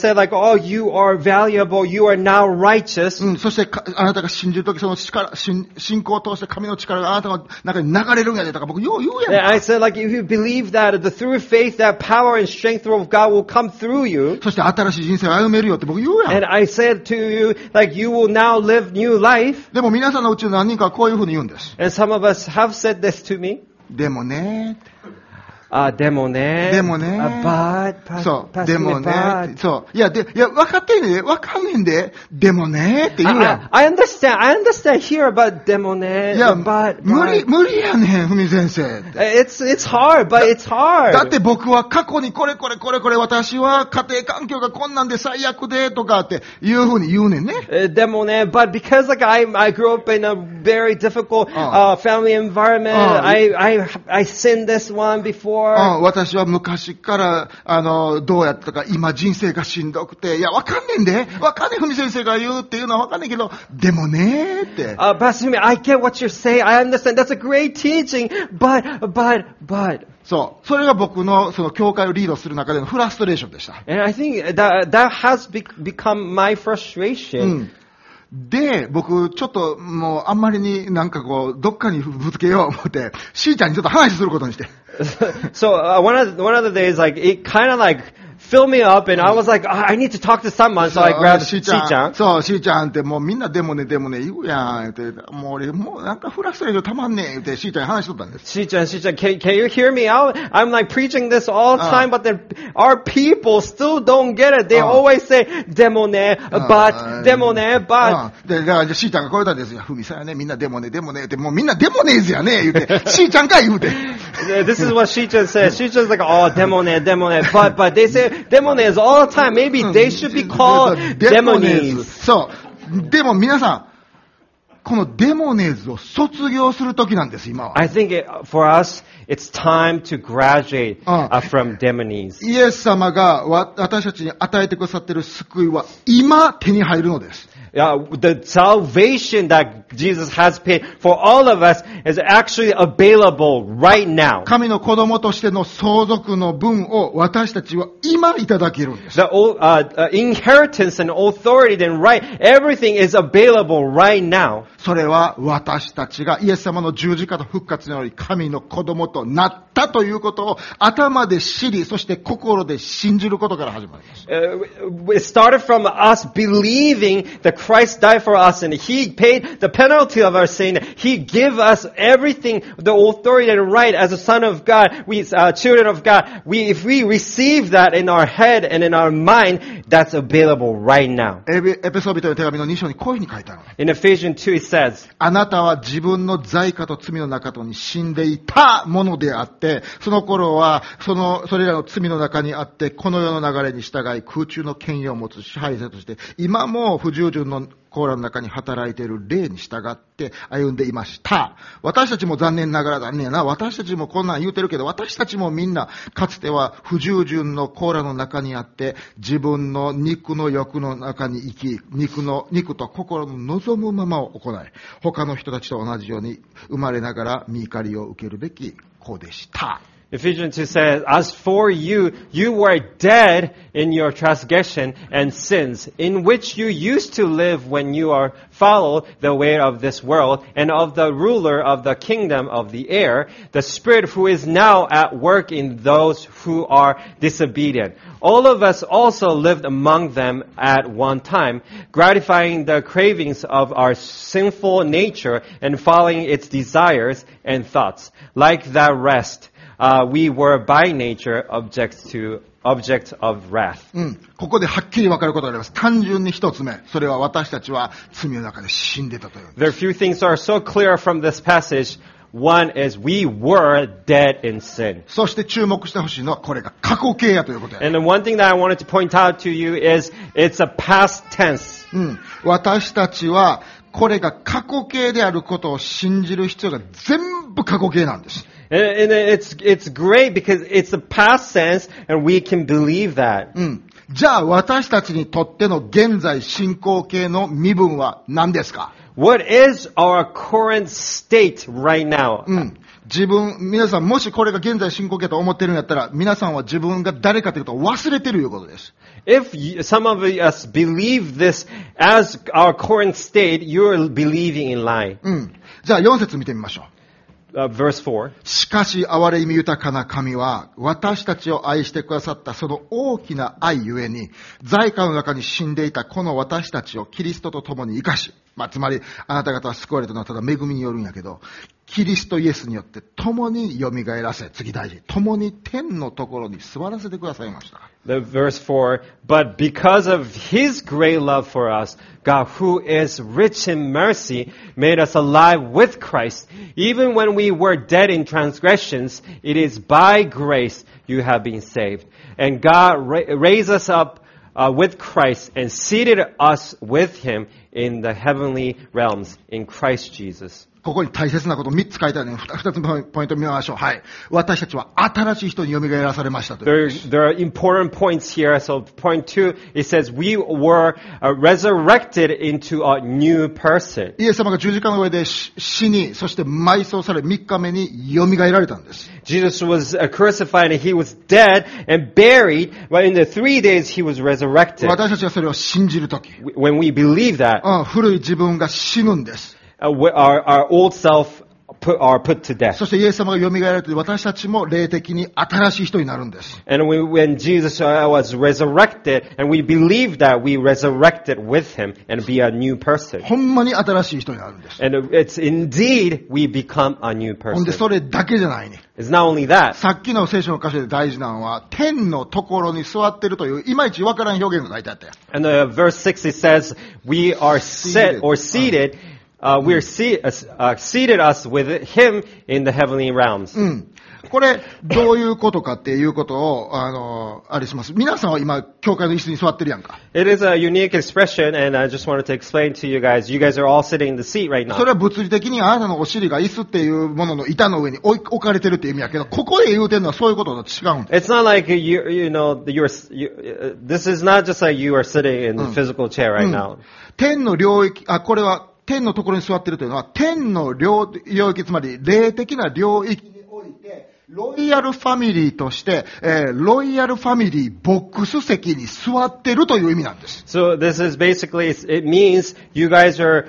Speaker 2: said like, oh, you are valuable, you are now righteous.
Speaker 1: そしてあなたが信じるとき、その力、信仰を通して神の力があなたの中に流れるんやでとか、僕よう言うやん
Speaker 2: And
Speaker 1: か。
Speaker 2: I said like, if you believe that through faith, that power and strength of God will come through you.
Speaker 1: そして新しい人生を歩めるよって僕言うやん。
Speaker 2: And I said to you, like, you will now live new life.
Speaker 1: でも皆さんのうちの何人かはこういうふうに言うんです。
Speaker 2: And some of us have said this to me.
Speaker 1: でもね、
Speaker 2: でもね。
Speaker 1: でもね。
Speaker 2: but,
Speaker 1: そう、
Speaker 2: Pastor
Speaker 1: でも
Speaker 2: but.
Speaker 1: ね、そう。いや、分かってんねんで、分かんねんで、でもねって言うやん。
Speaker 2: I understand here, but でもね。
Speaker 1: いや、
Speaker 2: but.
Speaker 1: 無理やねん、ふみ先生。
Speaker 2: It's hard, but it's hard.
Speaker 1: だって僕は過去にこれ私は家庭環境がこんなんで最悪でとかっていうふうに言うねんね。
Speaker 2: でもね、but because like I grew up in a very difficult family environment, I sinned this one before.
Speaker 1: 私は昔からどうやったか今人生がしんどくて、いやわかんねんで、わかんねんふみ先生が言うっていうのはわかんねんけど、でもねーって。
Speaker 2: Pastor Fumi, I get what you're saying. I understand. That's a great teaching. But.
Speaker 1: そう。それが僕のその教会をリードする中でのフラストレーションでした。
Speaker 2: And I think that has become my frustration.
Speaker 1: で、僕、ちょっと、もう、あんまりになんかこう、どっかにぶつけよう思って、しーちゃんにちょっと話することにして。
Speaker 2: So, one of the days, like, it kind of like, filled me up, and I was like, I need to talk to someone, so I grabbed
Speaker 1: しー
Speaker 2: Shi-chan.
Speaker 1: そう、しーちゃんってもうみんなでもね言うやん、って、もう俺、もうなんかフラストレーションたまんねえ、言って、しーちゃんに話しとったんです。
Speaker 2: Shi-chan, can you hear me out? I'm like preaching this all the time, but then our people still don't get it. They always say, でもね, but, でもね, but.
Speaker 1: で、だからしーちゃんがこう言ったんですよ。ふみさんやね、みんなでもねって、もうみんなでもねえずやね、言うて、しーちゃんか言うて。
Speaker 2: This is what Shi-chan said. Shi-chan's like, oh, でもね, but they say, でもね is all the time. Maybe they should be called デモネーズ。
Speaker 1: そう。でも皆さん、このデモネーズを卒業する時なんです、今は。
Speaker 2: I think for us, it's time to graduate from demonies.
Speaker 1: イエス様が私たちに与えてくださっている救いは今手に入るのです。
Speaker 2: The salvation that Jesus has paid for all of us is actually available right now.
Speaker 1: 神の子供としての相続の分を私たちは今いただけるんです。
Speaker 2: The inheritance and authority and right, everything is available right now.
Speaker 1: それは私たちがイエス様の十字架と復活により神の子供となったということを頭で知り、そして心で信じることから始まります。
Speaker 2: It started from us believing that Christ died for us and He paid the penalty of our sin. He gave us everything, the authority and right as a son of God. We, children of God. If we receive that in our head and in our mind, that's available right now.
Speaker 1: エペソビトの手紙の2章にこういうふうに書いてある。
Speaker 2: In Ephesians 2 it says,
Speaker 1: あなたは自分の罪過と罪の中に死んでいたものであって、その頃はそれらの罪の中にあって、この世の流れに従い空中の権威を持つ支配者として、今も不従順のコーラの中に働いている霊に従って歩んでいました。私たちも残念ながら私たちもこんなん言うてるけど、私たちもみんなかつては不従順のコーラの中にあって、自分の肉の欲の中に生き、肉と心の望むままを行い、他の人たちと同じように生まれながら御怒りを受けるべき子でした。
Speaker 2: Ephesians 2 says, as for you, you were dead in your transgression and sins, in which you used to live when you are followed the way of this world and of the ruler of the kingdom of the air, the spirit who is now at work in those who are disobedient. All of us also lived among them at one time, gratifying the cravings of our sinful nature and following its desires and thoughts. Like the rest, we were by nature object of wrath.
Speaker 1: ここではっきり分かることがあります。単純に一つ目。それは私たちは罪の中で死んでたという。
Speaker 2: There are few things that are so clear from this passage. One is we were dead in sin.
Speaker 1: そして注目してほしいのはこれが過去形やということや。
Speaker 2: And the one thing that I wanted to point out to you is it's a past tense.
Speaker 1: 私たちはこれが過去形であることを信じる必要が全部過去形なんです。
Speaker 2: And it's great because it's a past tense and we can believe that.
Speaker 1: じゃあ私たちにとっての現在進行形の身分は何ですか？
Speaker 2: What is our current state right now?
Speaker 1: 皆さん、もしこれが現在進行形と思ってるんやったら、皆さんは自分が誰かということを忘れてるいうことです。
Speaker 2: If some of us believe this as our current state, you're believing in lie.
Speaker 1: じゃあ4節見てみましょう。
Speaker 2: Verse 4.
Speaker 1: しかし、憐れみ豊かな神は、私たちを愛してくださったその大きな愛ゆえに、罪禍の中に死んでいたこの私たちをキリストと共に生かし、つまり、あなた方は救われたのはただ恵みによるんやけど、キリストイエスによって共に蘇らせ、次大事、共に天のところに座らせてくださいました。
Speaker 2: The verse 4, but because of His great love for us, God, who is rich in mercy, made us alive with Christ. Even when we were dead in transgressions, it is by grace you have been saved. And God raised us up with Christ and seated us with Him in the heavenly realms in Christ Jesus.
Speaker 1: ここに大切なこと3つ書いてあるので、2つのポイントを見ましょう。はい。私たちは新しい人に蘇らされましたという。
Speaker 2: There are important points here. So point 2, it says we were resurrected into a new person.
Speaker 1: イエス様が十字架の上で死に、そして埋葬され3日目に蘇られたんです。
Speaker 2: Jesus was crucified and He was dead and buried, but in the 3 days He was resurrected.
Speaker 1: 私たちがそれを信じるとき。
Speaker 2: When we believe that,
Speaker 1: 古い自分が死ぬんです。
Speaker 2: our old self are put to death.
Speaker 1: そしてイエス様が蘇られて私たちも霊的に新しい人になるんです。
Speaker 2: And when Jesus was resurrected, and we believe that we resurrected with Him and be a new person.
Speaker 1: ほんまに新しい人になるんです。
Speaker 2: And it's indeed we become a new
Speaker 1: ほんで
Speaker 2: person.
Speaker 1: それだけじゃないね。
Speaker 2: It's not only that.
Speaker 1: さっきの聖書の箇所で大事なのは、天のところに座ってるという、いまいちわからん表現が書いてあったよ。
Speaker 2: And verse 6 it says, we are set or seated, we're seated us with Him in the heavenly realms.
Speaker 1: これ、どういうことかっていうことを、あれします。皆さんは今、教会の椅子に座ってるやんか。
Speaker 2: It is a unique expression, and I just wanted to explain to you guys. You guys are all sitting in the seat right
Speaker 1: そ
Speaker 2: now.
Speaker 1: れは物理的にあなたのお尻が椅子っていうものの板の上に置かれてるっていう意味やけど、ここで言うてるのはそういうことと違うんです。
Speaker 2: It's not like this is not just like you are sitting in the physical chair right now.
Speaker 1: 天の領域、これは天のところに座ってるというのは、天の領域、つまり霊的な領域において、ロイヤルファミリーとして、ロイヤルファミリーボックス席に座ってるという意味なんです。
Speaker 2: So this is basically, it means you guys are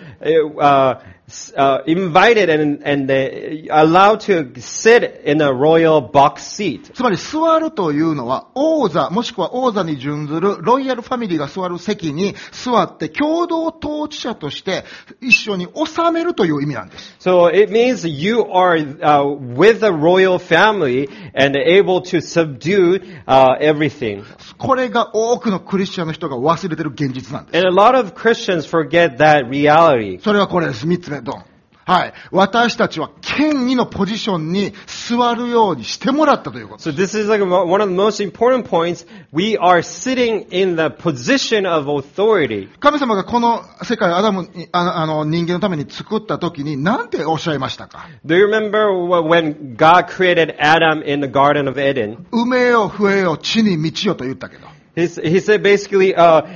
Speaker 2: invited and allowed to sit in a royal box seat.
Speaker 1: つまり座るというのは王座もしくは王座に準ずるロイヤルファミリーが座る席に座って共同統治者として一緒に治めるという意味なんです。
Speaker 2: So it means you are with the royal family and able to subdue everything.
Speaker 1: これが多くのクリスチャンの人が忘れてる現実なんです。
Speaker 2: And a lot of Christians forget that reality.
Speaker 1: それはこれです。3つ目、ドン。はい。私たちは権威のポジションに座るようにしてもらったということ。
Speaker 2: So this is like one of the most important points. We are sitting in the position of authority.
Speaker 1: 神様がこの世界をアダムに、人間のために作った時に何ておっしゃいましたか？
Speaker 2: Do you remember when God created Adam in the Garden of Eden?
Speaker 1: 埋めよ増えよ地に満ちよと言ったけど。
Speaker 2: He said basically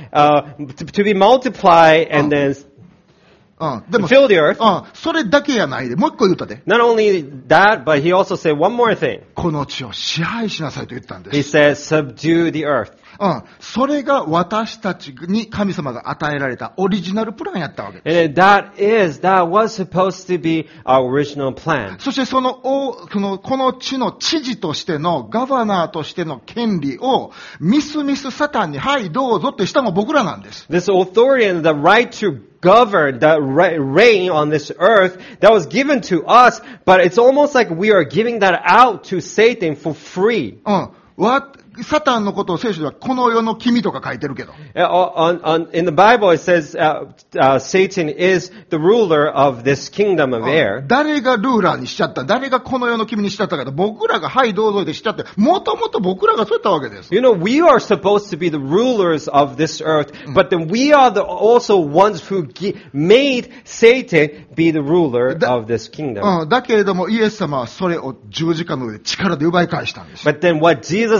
Speaker 2: to be multiply and then
Speaker 1: でも
Speaker 2: fill the earth.
Speaker 1: それだけやないで、もう一個言ったで。
Speaker 2: Not only that, but he also said one more thing.
Speaker 1: この地を支配しなさいと言ったんで
Speaker 2: He
Speaker 1: す。
Speaker 2: says, subdue the earth.
Speaker 1: それが私たちに神様が与えられたオリジナルプランやったわけです。
Speaker 2: And that was supposed to be our original plan.
Speaker 1: そしてこの地の知事としてのガバナーとしての権利をミスサタンにはいどうぞってしたのも僕らなんです。
Speaker 2: This authority and the right to govern, the reign on this earth, that was given to us, but it's almost like we are giving that out to Satan for free.
Speaker 1: サタンのことを聖書ではこの世の君とか書いてるけど。
Speaker 2: In the Bible it says Satan is the ruler of this kingdom of air.
Speaker 1: 誰がルーラーにしちゃった？誰がこの世の君にしちゃったかと、僕らがはいどうぞでしちゃって、もともと僕らがそうやったわけです。
Speaker 2: You know, we are supposed to be the rulers of this earth, but then we are also ones who made Satan be the ruler of this kingdom.
Speaker 1: だけれどもイエス様はそれを十字架の上で力で奪い返したんです。
Speaker 2: But then what Jesus did for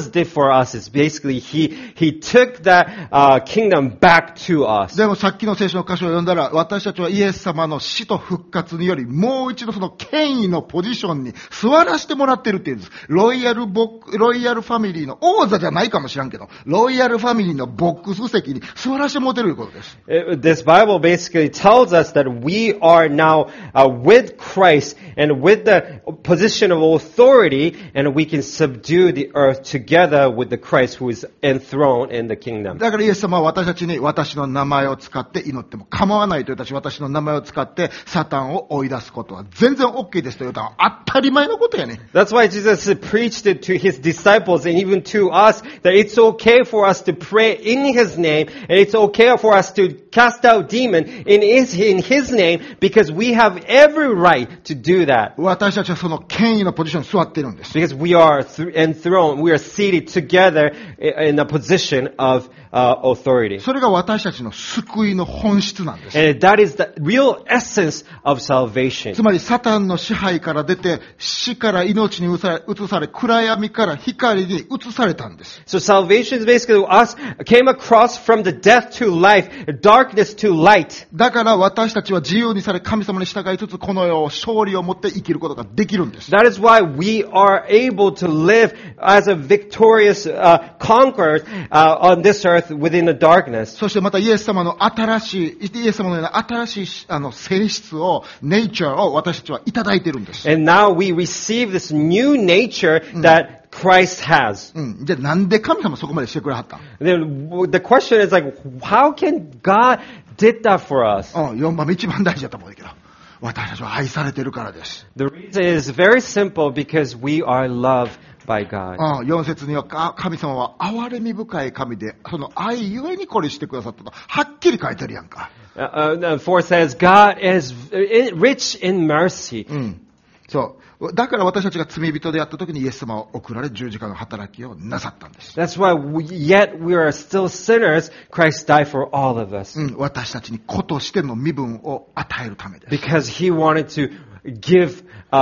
Speaker 2: for us is basically He took that kingdom back to us.
Speaker 1: でもさっきの聖書の箇所を読んだら、私たちはイエス様の死と復活により、もう一度その権威のポジションに座らせてもらってるっていうんです。ロイヤルファミリーの王座じゃないかもしらんけど、ロイヤルファミリーのボックス席に座らせてもらってるということです。
Speaker 2: This Bible basically tells us that we are now with Christ and with the position of authority, and we can subdue the earth together with the Christ who is enthroned in the kingdom.
Speaker 1: だからイエス様は私たちに私の名前を使って祈っても構わないという私の名前を使ってサタンを追い出すことは全然 OK ですというのは当たり前のことやね。
Speaker 2: That's why Jesus preached it to His disciples and even to us that it's okay for us to pray in His name, and it's okay for us to cast out demons in His name, because we have every right to do that.
Speaker 1: 私たちはその権威のポジションに座っているんです。
Speaker 2: Because we are enthroned, we are seated together in a position of authority.
Speaker 1: それが私たちの救いの本質なんです。
Speaker 2: And that is the real essence of salvation.
Speaker 1: つまりサタンの支配から出て死から命に移され暗闇から光に移されたんです。
Speaker 2: So salvation is basically us came across from the death to life, darkness to light.
Speaker 1: だから私たちは自由にされ神様に従いつつこの世を勝利を持って生きることができるんです。
Speaker 2: That is why we are able to live as a victorious conqueror on this earth within the darkness.
Speaker 1: そしてまたイエス様のような新しい性質を、ネイチャーを私たちはいただいているんです。
Speaker 2: And now we receive this new nature that Christ has.
Speaker 1: じゃあなんで神様そこまでしてくれはった
Speaker 2: の？ The question is like, how can God did that for us?
Speaker 1: 4番目一番大事だと思うんだけど、私たちは愛されているからです。
Speaker 2: The reason is very simple, because we are loved by God.
Speaker 1: 4節には神様は憐れみ深い神で、その愛ゆえにこれしてくださったとはっきり書いてるやんか。
Speaker 2: 4 says, God is rich in mercy.
Speaker 1: そう。だから私たちが罪人であった時にイエス様を送られ十字架の働きをなさったんです。
Speaker 2: That's why yet we are still sinners, Christ died for all of us.
Speaker 1: 私たちに子としての身分を与えるためです。
Speaker 2: Because He wanted to give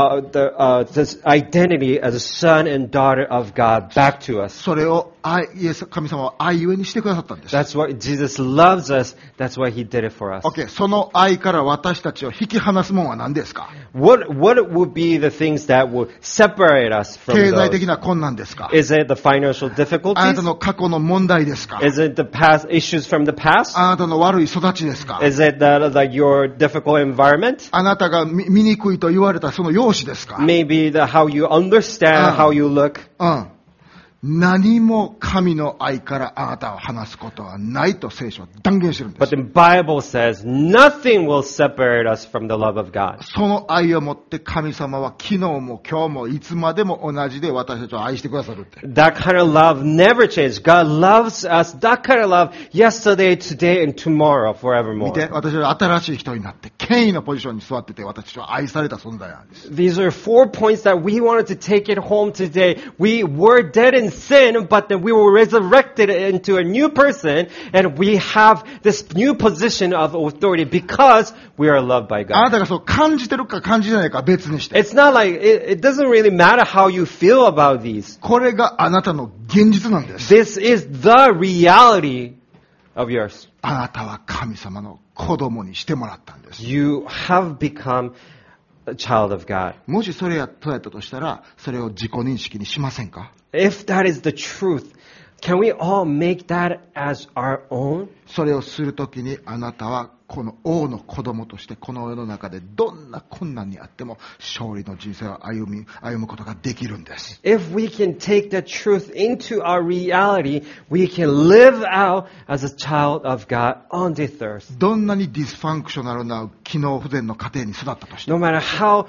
Speaker 2: this identity as a son and daughter of God back to us.
Speaker 1: それを神様は愛ゆえにしてくださったんです。
Speaker 2: That's why Jesus loves us. That's why He did it for us.
Speaker 1: Okay, その愛から私たちを引き離すものは何ですか？
Speaker 2: What would be the things that would separate us from
Speaker 1: 経済的
Speaker 2: those?
Speaker 1: な困難ですか？
Speaker 2: Is it the financial
Speaker 1: あな
Speaker 2: difficulties?
Speaker 1: たの過去の問題ですか？
Speaker 2: Is it the past issues from the past?
Speaker 1: あなたの悪い育ちですか？
Speaker 2: Is it your difficult environment?
Speaker 1: あなたが醜いと言われたその容姿ですか？
Speaker 2: Maybe how you understand how you look.
Speaker 1: 何も神の愛からあなたを離すことはないと聖書は断言してるんで
Speaker 2: But
Speaker 1: す。
Speaker 2: the Bible says nothing will separate us from the love of God.
Speaker 1: その愛をもって神様は昨日も今日もいつまでも同じで私たちを愛してくださるって。
Speaker 2: That kind of love never changes. God loves us. That kind of love yesterday, today, and tomorrow,
Speaker 1: 見て、
Speaker 2: forevermore.
Speaker 1: 私は新しい人になって権威のポジションに座ってて私たちは愛された存在なんです。
Speaker 2: These are 4 points that we wanted to take it home today. We were dead in sin, but then we were resurrected into a new person, and we have this new position of authority because we are loved by
Speaker 1: あな
Speaker 2: God.
Speaker 1: たがそう感じてるか感じてないかは別にして。
Speaker 2: It's not like, it doesn't really matter how you feel about these.
Speaker 1: これがあなたの現実なんです。
Speaker 2: This is the reality of yours.
Speaker 1: あなたは神様の子供にしてもらったんです。
Speaker 2: You have become a child of God.
Speaker 1: もしそれやったとしたら、それを自己認識にしませんか？
Speaker 2: If that is the truth, can we all make that as our own?
Speaker 1: それをするときにあなたはこの王の子供としてこの世の中でどんな困難にあっても勝利の人生を歩むことができるんです。
Speaker 2: If we can take that truth into our reality, we can live out as a child of God on this earth.
Speaker 1: どんなにディスファンクショナルな機能不全の家庭に育ったとして
Speaker 2: No matter how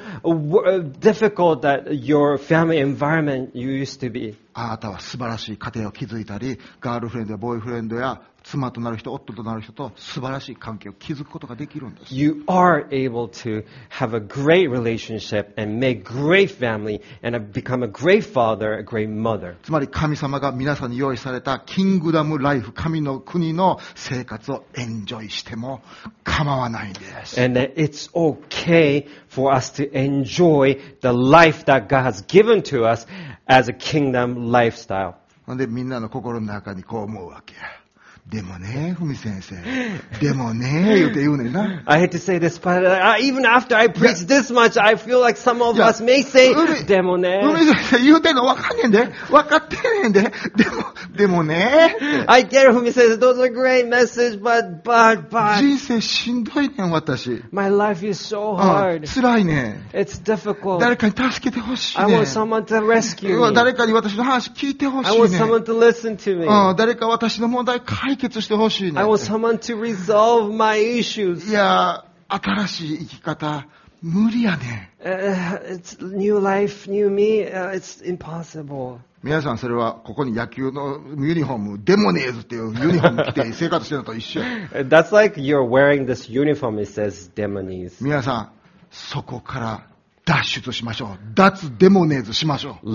Speaker 2: difficult that your family environment you used to be.
Speaker 1: あなたは素晴らしい家庭を築いたり、ガールフレンドやボーイフレンドや妻となる人、夫となる人と素晴らしい関係を築くことができるんです。
Speaker 2: You are able to have a great relationship and make great family and become a great father, a great mother.
Speaker 1: つまり神様が皆さんに用意されたキングダムライフ、神の国の生活をエンジョイしても構わないんです。
Speaker 2: And that it's okay for us to enjoy the life that God has given to us as a kingdom lifestyle.
Speaker 1: ほんでみんなの心の中にこう思うわけや。でもね、ふみ先生。でもね、言うて言うねんな。
Speaker 2: I hate to say this, but even after I preach this much, I feel like some of us may say, でもね。
Speaker 1: ふみ先生言うてんの分かんねんで。分かってんねんで。でもね。
Speaker 2: I get it, ふみ先生。Those are great messages, but.
Speaker 1: 人生しんどいねん、私。
Speaker 2: My life is so hard.
Speaker 1: 辛いねん。
Speaker 2: It's difficult.
Speaker 1: 誰かに助けてほしいねん。
Speaker 2: I want someone to rescue me.
Speaker 1: 誰かに私の話聞いてほしいねん。
Speaker 2: I want someone to listen to me.
Speaker 1: 誰か私の問題解決してほしいねん。
Speaker 2: I want someone to resolve my issues.
Speaker 1: いや、新しい生き方、無理やねん。
Speaker 2: It's new life, new me. It's impossible.
Speaker 1: 皆さんそれはここに野球のユニフォーム、デモネーズっていうユニフォーム着て生活してるのと一緒。
Speaker 2: That's like you're wearing this uniform. It says Demonese.
Speaker 1: 皆さん、そこから脱出しましょう。脱デモネーズしましょう。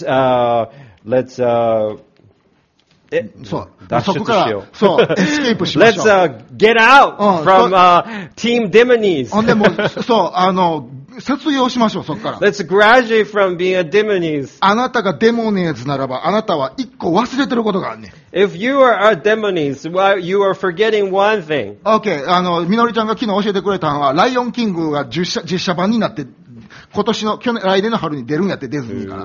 Speaker 1: そう。そこから、そう、エスケープしましょう。
Speaker 2: Let's get out from Team Demonese.
Speaker 1: ほんでもう、そう、卒業しましょう、そこから。
Speaker 2: Let's graduate from being a Demonese.
Speaker 1: あなたがデモネーズならば、あなたは一個忘れてることがあるね。
Speaker 2: If you are a Demonese, you are forgetting one thing.
Speaker 1: OK。みのりちゃんが昨日教えてくれたのは、ライオンキングが実写版になって、来年の春に出るんやって、ディズニーから。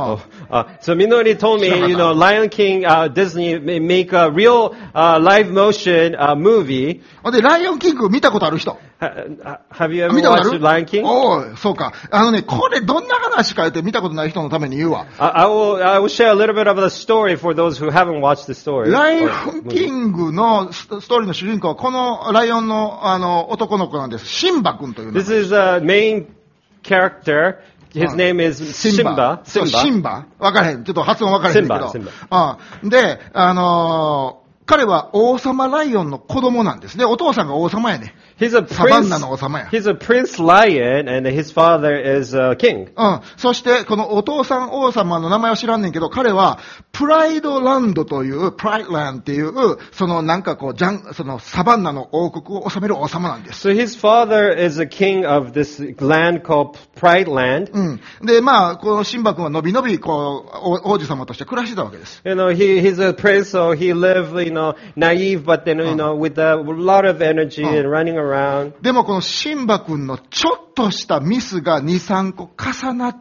Speaker 2: So Minori told me, Lion King, Disney make a real live motion movie.
Speaker 1: で、ライオンキング見たことある人。
Speaker 2: Have you ever watched Lion King?
Speaker 1: そうか。これどんな話か言って見たことない人のために言うわ。
Speaker 2: I will share a little bit of the story for those who haven't watched the story.
Speaker 1: ライオンキングのストーリーの主人公はこのライオンの男の子なんです。シンバ君というの。
Speaker 2: This is the main character. His name is Simba.
Speaker 1: シンバわからへん。ちょっと発音わからへんけど。
Speaker 2: Simba.
Speaker 1: で、彼は王様ライオンの子供なんですね。お父さんが王様やね。サバンナの王様や。
Speaker 2: He's a prince lion and his father is a king.
Speaker 1: そして、このお父さん王様の名前は知らんねんけど、彼は、プライドランドという、プライドランドっていう、なんかこう、そのサバンナの王国を治める王様なんです。
Speaker 2: So his father is a king of this land called Pride Land.
Speaker 1: で、このシンバ君はのびのび、こう、王子様として暮らしてたわけです。
Speaker 2: He's a prince, so he lived, naive, but then, with a lot of energy and running around.
Speaker 1: でもこのシンバ君のちょっとしたミスが2、3個重なって、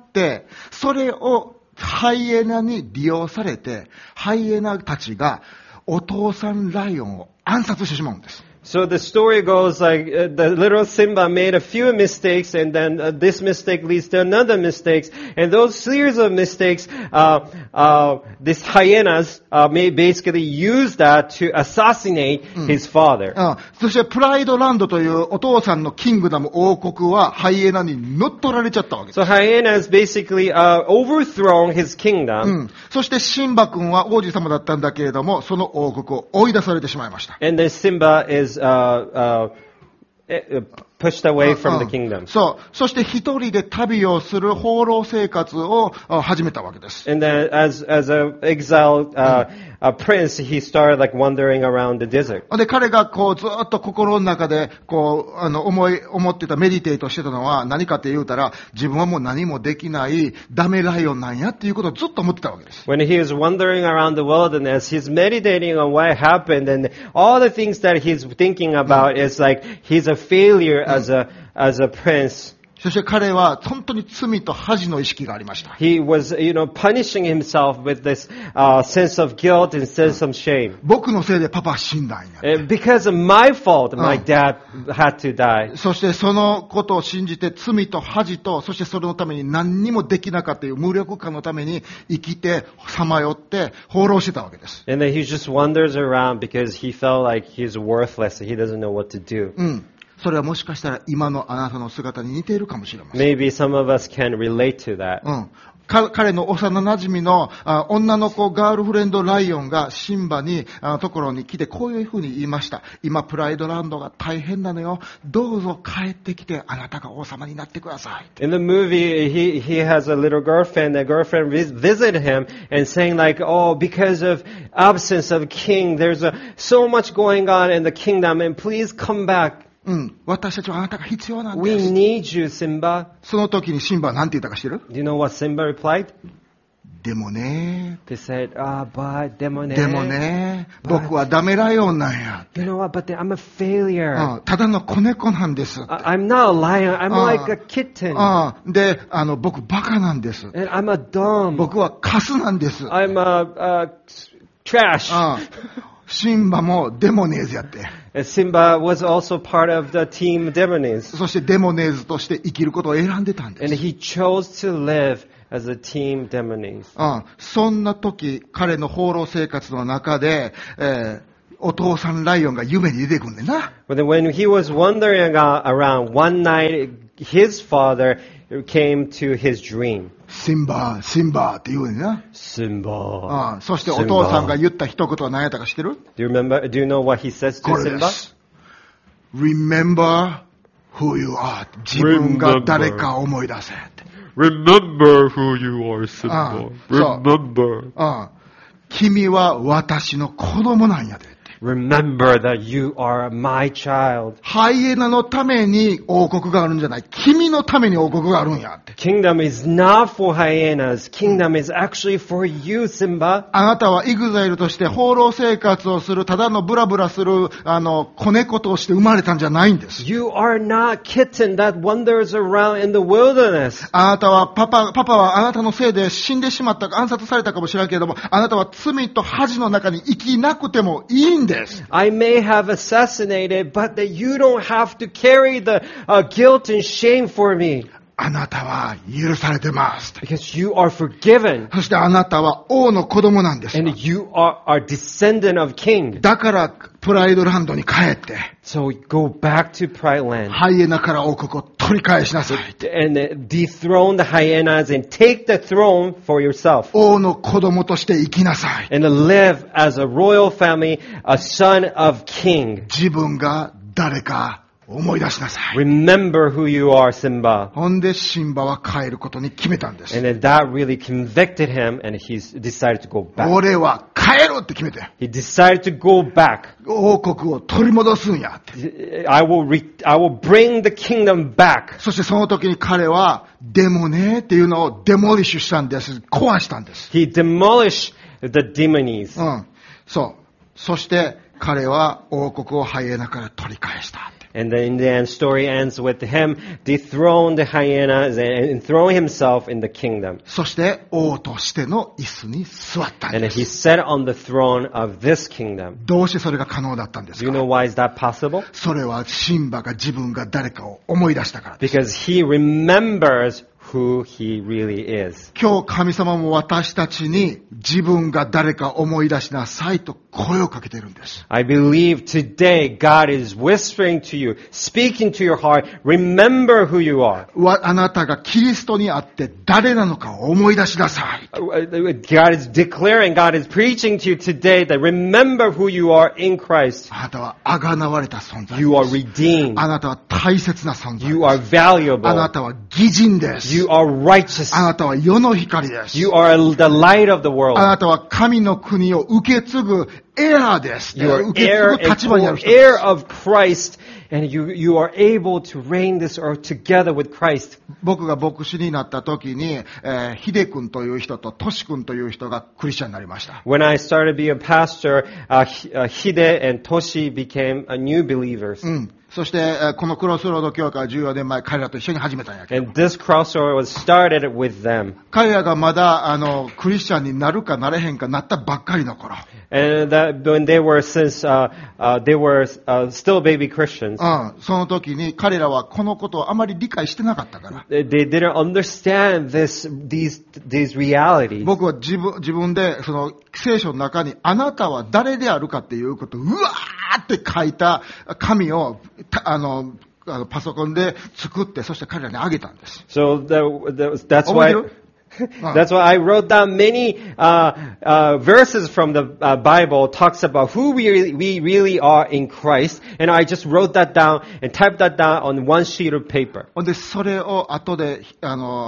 Speaker 1: それをハイエナに利用されて、ハイエナたちがお父さんライオンを暗殺してしまうんです。
Speaker 2: So the story goes like the little Simba made a few mistakes, and then this mistake leads to another mistakes, and those series of mistakes, these hyenas may basically use that to assassinate his father.
Speaker 1: そしてプライドランドというお父さんのキングダム王国はハイエナに乗っ取られちゃったわけです。
Speaker 2: So hyenas basically overthrown his kingdom.
Speaker 1: そしてシンバ君は王子様だったんだけれども、その王国を追い出されてしまいました。
Speaker 2: And then Simba is pushed away from the kingdom.
Speaker 1: そう。そして一人で旅をする放浪生活を始めたわけです。
Speaker 2: And then as an exiled prince, he started like wandering around the desert.
Speaker 1: で、彼がこうずっと心の中でこう思ってたメディテートしてたのは何かって言うたら、自分はもう何もできないダメライオンなんやっていうことをずっと思ってたわけです。
Speaker 2: When he was wandering around the wilderness, he's meditating on what happened, and all the things that he's thinking about is like he's a failure as a prince.
Speaker 1: そして彼は本当に罪と恥の意識がありました。
Speaker 2: He was, punishing himself with this sense of guilt and sense of shame.
Speaker 1: 僕のせいでパパ死んだんや。
Speaker 2: Because of my fault, my dad had to die.
Speaker 1: そしてそのことを信じて罪と恥と、そしてそれのために何にもできなかったという無力感のために生きて、さまよって放浪してたわけです。
Speaker 2: And then he just wanders around because he felt like he's worthless. He doesn't know what to do.
Speaker 1: それはもしかしたら今のあなたの姿に似ているかもしれません。
Speaker 2: Maybe some of us can relate to that.
Speaker 1: 彼の幼馴染の女の子ガールフレンドライオンがシンバにところに来てこういうふうに言いました。今プライドランドが大変なのよ。どうぞ帰ってきてあなたが王様になってください。
Speaker 2: In the movie, he has a little girlfriend. The girlfriend visited him and saying like, oh, because of absence of king, there's so much going on in the kingdom, and please come back.
Speaker 1: 私たちはあなたが必要なんです。
Speaker 2: We need you, Simba.
Speaker 1: その時にシンバは何て言ったか知ってる？
Speaker 2: Do you know what Simba replied?
Speaker 1: でもね、
Speaker 2: They said, but でも
Speaker 1: ね、僕はダメライオンなんや。
Speaker 2: You know what? But I'm a failure.
Speaker 1: ただの子猫なんです。
Speaker 2: I'm not a lion. I'm like a kitten.
Speaker 1: で、僕バカなんです。
Speaker 2: And I'm a dumb.
Speaker 1: 僕はカスなんです。
Speaker 2: I'm a trash.
Speaker 1: シンバもデモネーズやって。
Speaker 2: Simba was also part of the team Demonese.
Speaker 1: そしてデモネーズとして生きることを選んでたんで
Speaker 2: And
Speaker 1: す。
Speaker 2: he chose to live as a team Demonese.
Speaker 1: そんな時、彼の放浪生活の中で、お父さんライオンが夢に出てくんねんな。
Speaker 2: But then when he was wandering around one night, his father came to his dream.
Speaker 1: シンバって言うねんな。
Speaker 2: Simba.
Speaker 1: そしてお父さんが言った一言は何やったか知ってる？
Speaker 2: Do you know what he says
Speaker 1: こ
Speaker 2: to
Speaker 1: れで
Speaker 2: Simba?
Speaker 1: す。Remember who you are. 自分が誰か思い出せって。
Speaker 3: Remember who you are, Simba. Remember.
Speaker 1: 君は私の子供なんやで。
Speaker 2: Remember that you are my child.
Speaker 1: ハイエナのために王国があるんじゃない。君のために王国があるんやって。
Speaker 2: Kingdom is not for hyenas. Kingdom is actually for you, Simba.
Speaker 1: あなたはイグザイルとして放浪生活をする、ただのブラブラする、子猫として生まれたんじゃないんです。
Speaker 2: You are not kitten that wanders around in the wilderness.
Speaker 1: あなたは、パパはあなたのせいで死んでしまった、暗殺されたかもしれないけれども、あなたは罪と恥の中に生きなくてもいいんです。
Speaker 2: I may have assassinated, but that you don't have to carry the guilt and shame for me.
Speaker 1: あなたは許されてます。
Speaker 2: Because you are forgiven.
Speaker 1: そしてあなたは王の子供なんです。
Speaker 2: And you are a descendant of king.
Speaker 1: だから、プライドランドに帰って、
Speaker 2: So go back to Pride Land.
Speaker 1: ハイエナから王国を取り返しなさい。
Speaker 2: And dethrone the hyenas and take the throne for yourself.
Speaker 1: 王の子供として生きなさい。
Speaker 2: And live as a royal family, a son of king.
Speaker 1: 自分が誰か思い出しなさい。
Speaker 2: Remember who you are, Simba.
Speaker 1: ほんで、シンバは帰ることに決めたんです。
Speaker 2: And then that really convicted him and he decided to go back.
Speaker 1: 俺は帰るって決めて、
Speaker 2: He decided to go back.
Speaker 1: 王国を取り戻すんやって。
Speaker 2: I will bring the kingdom back.
Speaker 1: そしてその時に彼は、でもねっていうのをデモリッシュしたんです。壊したんです。
Speaker 2: He demolished the Demonese.
Speaker 1: そう。そして彼は王国をハイエナから取り返した。
Speaker 2: And then in the end, story ends with him dethrone the hyenas and enthrone himself in the kingdom.
Speaker 1: そして王としての椅子に座ったん
Speaker 2: And
Speaker 1: で
Speaker 2: he
Speaker 1: す。
Speaker 2: sat on the throne of this kingdom.
Speaker 1: どうしてそれが可能だったんです
Speaker 2: Do you know
Speaker 1: か？
Speaker 2: why is that possible?
Speaker 1: それはシンバが自分が誰かを思い出したからです。
Speaker 2: Because he remembers who he really is.
Speaker 1: 今日神様も私たちに自分が誰か思い出しなさいと声をかけているんです。
Speaker 2: I believe today God is whispering to you, speaking to your heart, remember who you are.
Speaker 1: あなたがキリストにあって誰なのかを思い出しなさい。
Speaker 2: God is declaring, God is preaching to you today that remember who you are in Christ.
Speaker 1: あなたは贖われた存在です。
Speaker 2: You are redeemed.
Speaker 1: あなたは大切な存在です。
Speaker 2: You are valuable.
Speaker 1: あなたは義人です。
Speaker 2: You are righteous.
Speaker 1: あなたは世の光です。
Speaker 2: You are the light of the
Speaker 1: あ
Speaker 2: world.
Speaker 1: なたは神の国を受け継ぐエラーです。
Speaker 2: You are
Speaker 1: 受け継
Speaker 2: heir
Speaker 1: ぐ立場にある人
Speaker 2: heir
Speaker 1: です。
Speaker 2: of Christ, and you are able to reign this earth together with Christ.
Speaker 1: 僕が牧師になった時に、ヒデ君という人とトシ君という人がクリスチャンになりました。
Speaker 2: When I started being a pastor, Hide and Toshi became new believers.
Speaker 1: そして、このクロスロード教会は14年前彼らと一緒に始めたんやけど。
Speaker 2: And this crossover was started with them.
Speaker 1: 彼らがまだ、クリスチャンになるかなれへんかなったばっかりの頃。
Speaker 2: And when they were still baby Christians,
Speaker 1: その時に彼らはこのことをあまり理解してなかったから。
Speaker 2: they didn't understand these realities.
Speaker 1: 僕は自分でその聖書の中にあなたは誰であるかっていうことをうわーって書いた紙をパソコンで作ってそして彼らにあげたんです。
Speaker 2: So that's
Speaker 1: 覚えて
Speaker 2: why.
Speaker 1: る
Speaker 2: That's why I wrote down many verses from the Bible talks about who we really are in Christ, and I just wrote that down and typed that down on one sheet of paper.
Speaker 1: でそれを後で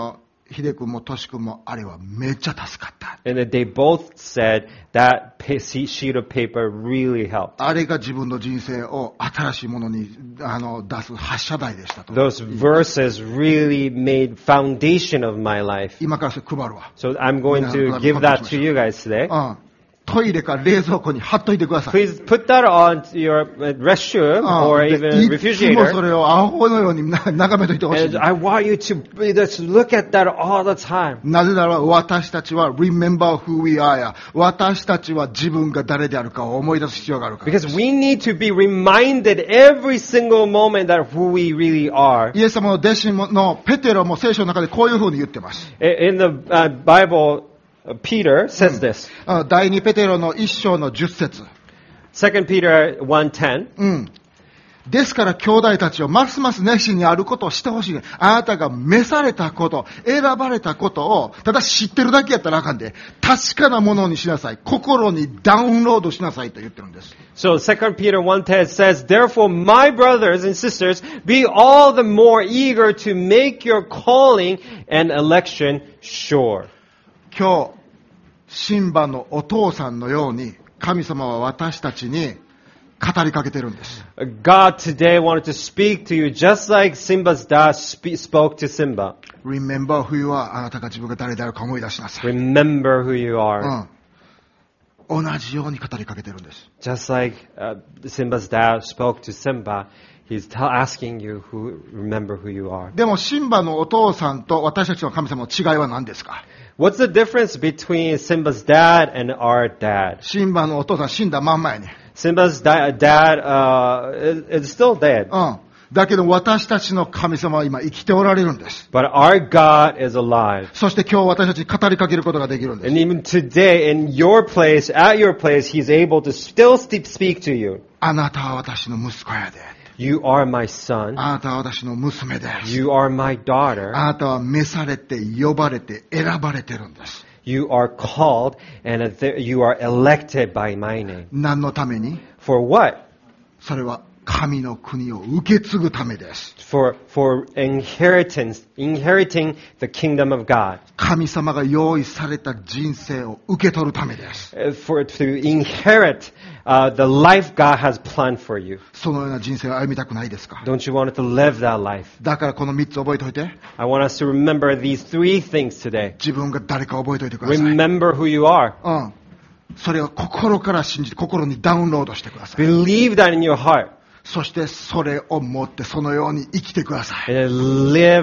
Speaker 1: 秀君もトシ君もあれはめっちゃ助かった。
Speaker 2: And then they both said that sheet of paper really helped.
Speaker 1: あれが自分の人生を新しいものに出す発射台でしたと。
Speaker 2: Those verses really made foundation of my life.
Speaker 1: 今からそれ配るわ。
Speaker 2: So I'm going to give that to you guys today.
Speaker 1: トイレか冷蔵庫に貼っといてください。
Speaker 2: Please put that on your restroom or even
Speaker 1: いつもそ
Speaker 2: refrigerator.
Speaker 1: れをアホのように眺めといてほしい。
Speaker 2: And I want you to just look at that all the time.
Speaker 1: なぜなら私たちは remember who we are や。私たちは自分が誰であるかを思い出す必要があるから。
Speaker 2: Because we need to be reminded every single moment that who we really are.
Speaker 1: イエス様の弟子のペテロも聖書の中でこういうふうに言ってます。
Speaker 2: In the Bible, Peter says this.
Speaker 1: 第2ペテロの1章の10節。
Speaker 2: 2 Peter 1:10.
Speaker 1: ですから兄弟たちをますます熱心にあることをしてほしい。あなたが召されたこと、選ばれたことを、ただ知ってるだけやったらあかんで、確かなものにしなさい。心にダウンロードしなさいと言ってるんです。
Speaker 2: So 2 Peter 1:10 says, Therefore, my brothers and sisters, be all the more eager to make your calling and election sure.
Speaker 1: 今日、シンバのお父さんのように、神様は私たちに語りかけてるんです。
Speaker 2: God today wanted to speak to you just like Simba's dad spoke to Simba.
Speaker 1: Remember who you are. あなたが自分が誰であるか思い出しなさい。
Speaker 2: Remember who you are.
Speaker 1: 同じように語りかけてるんです。
Speaker 2: Just like Simba's dad spoke to Simba, he's asking you remember who you are.
Speaker 1: でもシンバのお父さんと私たちの神様の違いは何ですか？
Speaker 2: What's the difference between Simba's dad and our dad?
Speaker 1: シンバのお父さん死んだまんまやね。
Speaker 2: Simba's dad is still dead.
Speaker 1: だけど私たちの神様は今生きておられるんです。
Speaker 2: But our God is alive.
Speaker 1: そして今日私たちに語りかけることができるんです。
Speaker 2: And even today, in your place, at your place, He's able to still speak to you.
Speaker 1: あなたは私の息子やで。
Speaker 2: You are my son.
Speaker 1: あなたは私の娘です。
Speaker 2: You are my daughter.
Speaker 1: あなたは召されて、呼ばれて、選ばれてるんです。
Speaker 2: You are called and you are elected by my name.
Speaker 1: 何のために？
Speaker 2: For what?
Speaker 1: それは神の国を受け継ぐためです。
Speaker 2: For inheriting the kingdom of God.
Speaker 1: 神様が用意された人生を受け取るためです。
Speaker 2: To inherit the life God has planned for you.
Speaker 1: そのような人生を歩みたくないですか？
Speaker 2: Don't you want to live that life?
Speaker 1: だからこの3つ覚えておいて。
Speaker 2: I want us to remember these three things today.
Speaker 1: 自分が誰か覚えておいてください。
Speaker 2: Remember who you are.
Speaker 1: それを心から信じて、心にダウンロードしてください。
Speaker 2: Believe that in your heart.
Speaker 1: そしてそれを持ってそのように生きてください。
Speaker 2: And live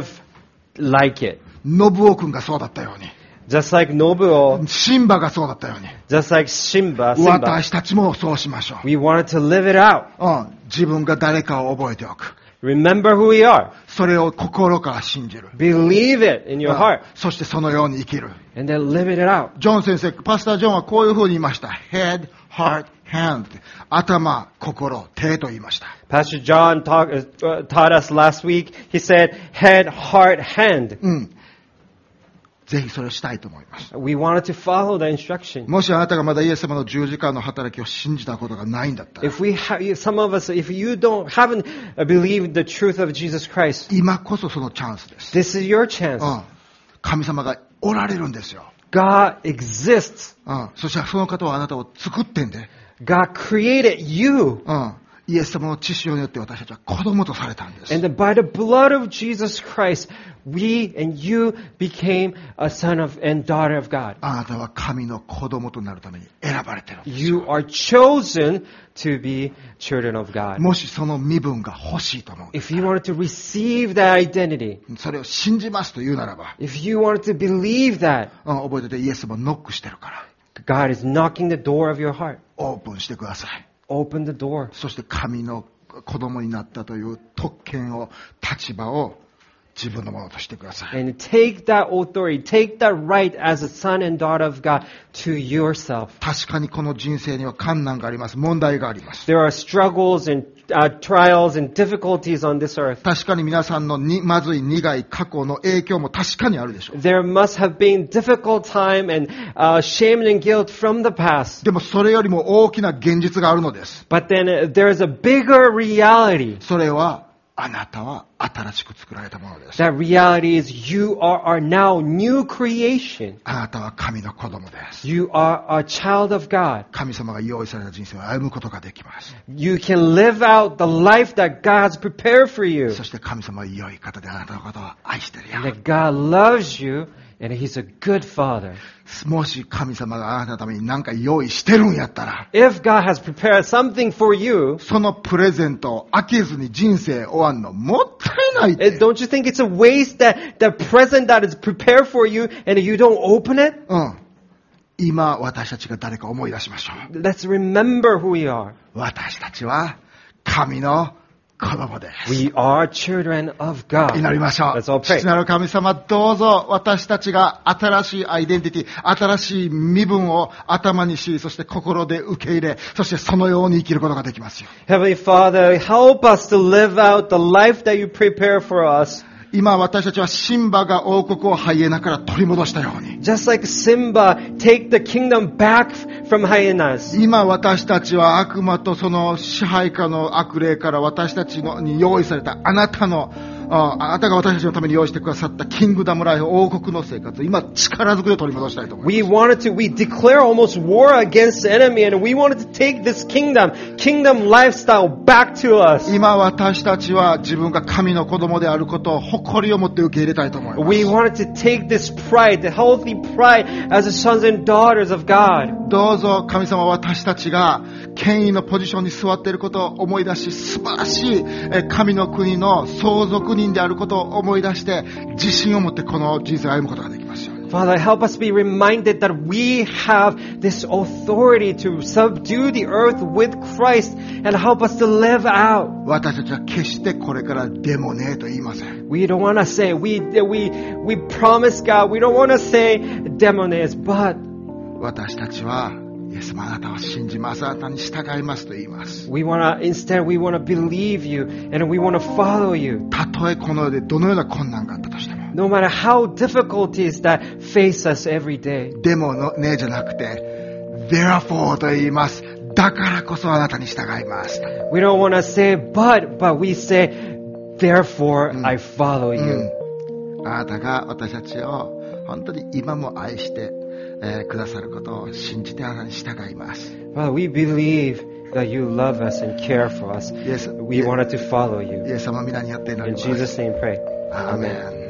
Speaker 2: like it.
Speaker 1: ノブオ君がそうだったように。
Speaker 2: Just like Nobuo.
Speaker 1: シンバがそうだったように。
Speaker 2: Just like Simba.
Speaker 1: 私たちもそうしましょう。
Speaker 2: We wanted to live it out.
Speaker 1: 自分が誰かを覚えておく。
Speaker 2: Remember who we are.
Speaker 1: それを心から信じる。
Speaker 2: Believe it in your heart.
Speaker 1: そしてそのように生きる。
Speaker 2: And then live it out.
Speaker 1: ジョン先生、パスター・ジョンはこういうふうに言いました。Head, heart, hand. 頭、心、手と言いました。
Speaker 2: Pastor John taught us last week. He said, head, heart, hand.
Speaker 1: ぜひそれをしたいと思います。
Speaker 2: We wanted to follow the instruction.
Speaker 1: もしあなたがまだイエス様の十字架の働きを信じたことがないんだったら、
Speaker 2: Some of us, if you haven't believed the truth of Jesus Christ,
Speaker 1: 今こそそのチャンスです。
Speaker 2: this is your chance.
Speaker 1: 神様がおられるんですよ。
Speaker 2: God exists.
Speaker 1: そしてその方はあなたを作ってんで。
Speaker 2: God created you.
Speaker 1: イエス様の血潮によって私たちは子供とされたんです。
Speaker 2: And by the blood of Jesus Christ, we and you became a son and daughter of God.
Speaker 1: あなたは神の子供となるために選ばれてるんです。
Speaker 2: You are chosen to be children of God.
Speaker 1: もしその身分が欲しいと思う。
Speaker 2: If you wanted to receive that identity,
Speaker 1: それを信じますと言うならば、
Speaker 2: if you wanted to believe that,
Speaker 1: 覚えててイエス様ノックしてるから。
Speaker 2: God is knocking the door of your heart.
Speaker 1: オープンしてください。
Speaker 2: Open the door.
Speaker 1: そして神の子供になったという特権を、立場を自分のものとしてください。
Speaker 2: And take that authority, take that right as a son and daughter of God to yourself.
Speaker 1: 確かにこの人生には困難があります。問題があります。
Speaker 2: There are struggles and trials and difficulties on this earth.
Speaker 1: 確かに皆さんのまずい苦い過去の影響も確かにあるでしょう。
Speaker 2: There must have been difficult time and shame and guilt from the past.
Speaker 1: でもそれよりも大きな現実があるのです。
Speaker 2: But then there is a bigger reality.
Speaker 1: それはあなたは新しく作られたものです。
Speaker 2: That reality is you are now new creation.
Speaker 1: あなたは神の子供です。
Speaker 2: You are a child of God.
Speaker 1: 神様が用意された人生を歩むことができます。
Speaker 2: You can live out the life that God's prepared for you.
Speaker 1: そして神様は良い方であなたのことを愛してるよ。
Speaker 2: And that God loves you and He's a good Father.
Speaker 1: もし神様があなたのために何か用意してるんやったら、
Speaker 2: If God has prepared something for you,
Speaker 1: そのプレゼントを開けずに人生終わんのもったいないって。
Speaker 2: don't you think it's a waste that the present that is prepared for you and you don't open it?
Speaker 1: 今私たちが誰か思い出しましょう。
Speaker 2: Let's remember who we are.
Speaker 1: 私たちは神の子供です。
Speaker 2: We are children of God.
Speaker 1: 祈りましょう。
Speaker 2: Let's all pray.
Speaker 1: 父なる神様、どうぞ私たちが新しいアイデンティティ、新しい身分を頭にし、そして心で受け入れ、そしてそのように生きることができますよ。
Speaker 2: Heavenly Father, help us to live out the life that you prepare for us.
Speaker 1: 今私たちはシンバが王国をハイエナから取り戻したように。
Speaker 2: Just like Simba, take the kingdom back from hyenas.
Speaker 1: 今私たちは悪魔とその支配下の悪霊から私たちに用意されたあなたが私たちのために用意してくださったキングダムライフ王国の生活、今力ずくで取り戻したいと思います。
Speaker 2: We declare almost war against the enemy and we wanted to take this kingdom lifestyle back to us.
Speaker 1: 今私たちは自分が神の子供であることを誇りを持って受け入れたいと思います。
Speaker 2: We wanted to take this pride, the healthy pride as the sons and daughters of God.
Speaker 1: どうぞ神様、私たちが権威のポジションに座っていることを思い出し、素晴らしい神の国の相続人であることを思い出して、自信を持ってこの人生を歩むことができますように。
Speaker 2: Father, help us be reminded that we have this authority to subdue the earth with Christ and help us to live out.
Speaker 1: 私たちは決してこれからでもねえと言いません。
Speaker 2: We don't want to say, we promise God, we don't want to say demonies, but
Speaker 1: 私たちはイエス様、あなたを信じます、あなたに従いますと言います。
Speaker 2: instead we want to believe you and we want to follow you.
Speaker 1: たとえこの世でどのような困難があったとしても、
Speaker 2: No matter how difficulties that face us every day.
Speaker 1: でもねえじゃなくて Therefore と言います。だからこそあなたに従います。
Speaker 2: We don't want to say but we say therefore I follow you.
Speaker 1: あなたが私たちを本当に今も愛してくださることを信じてあなたに従います。
Speaker 2: Father, we believe that you love us and care for us. We wanted to follow you.
Speaker 1: イエス様の皆によって祈ります。
Speaker 2: In Jesus' name pray.
Speaker 1: Amen.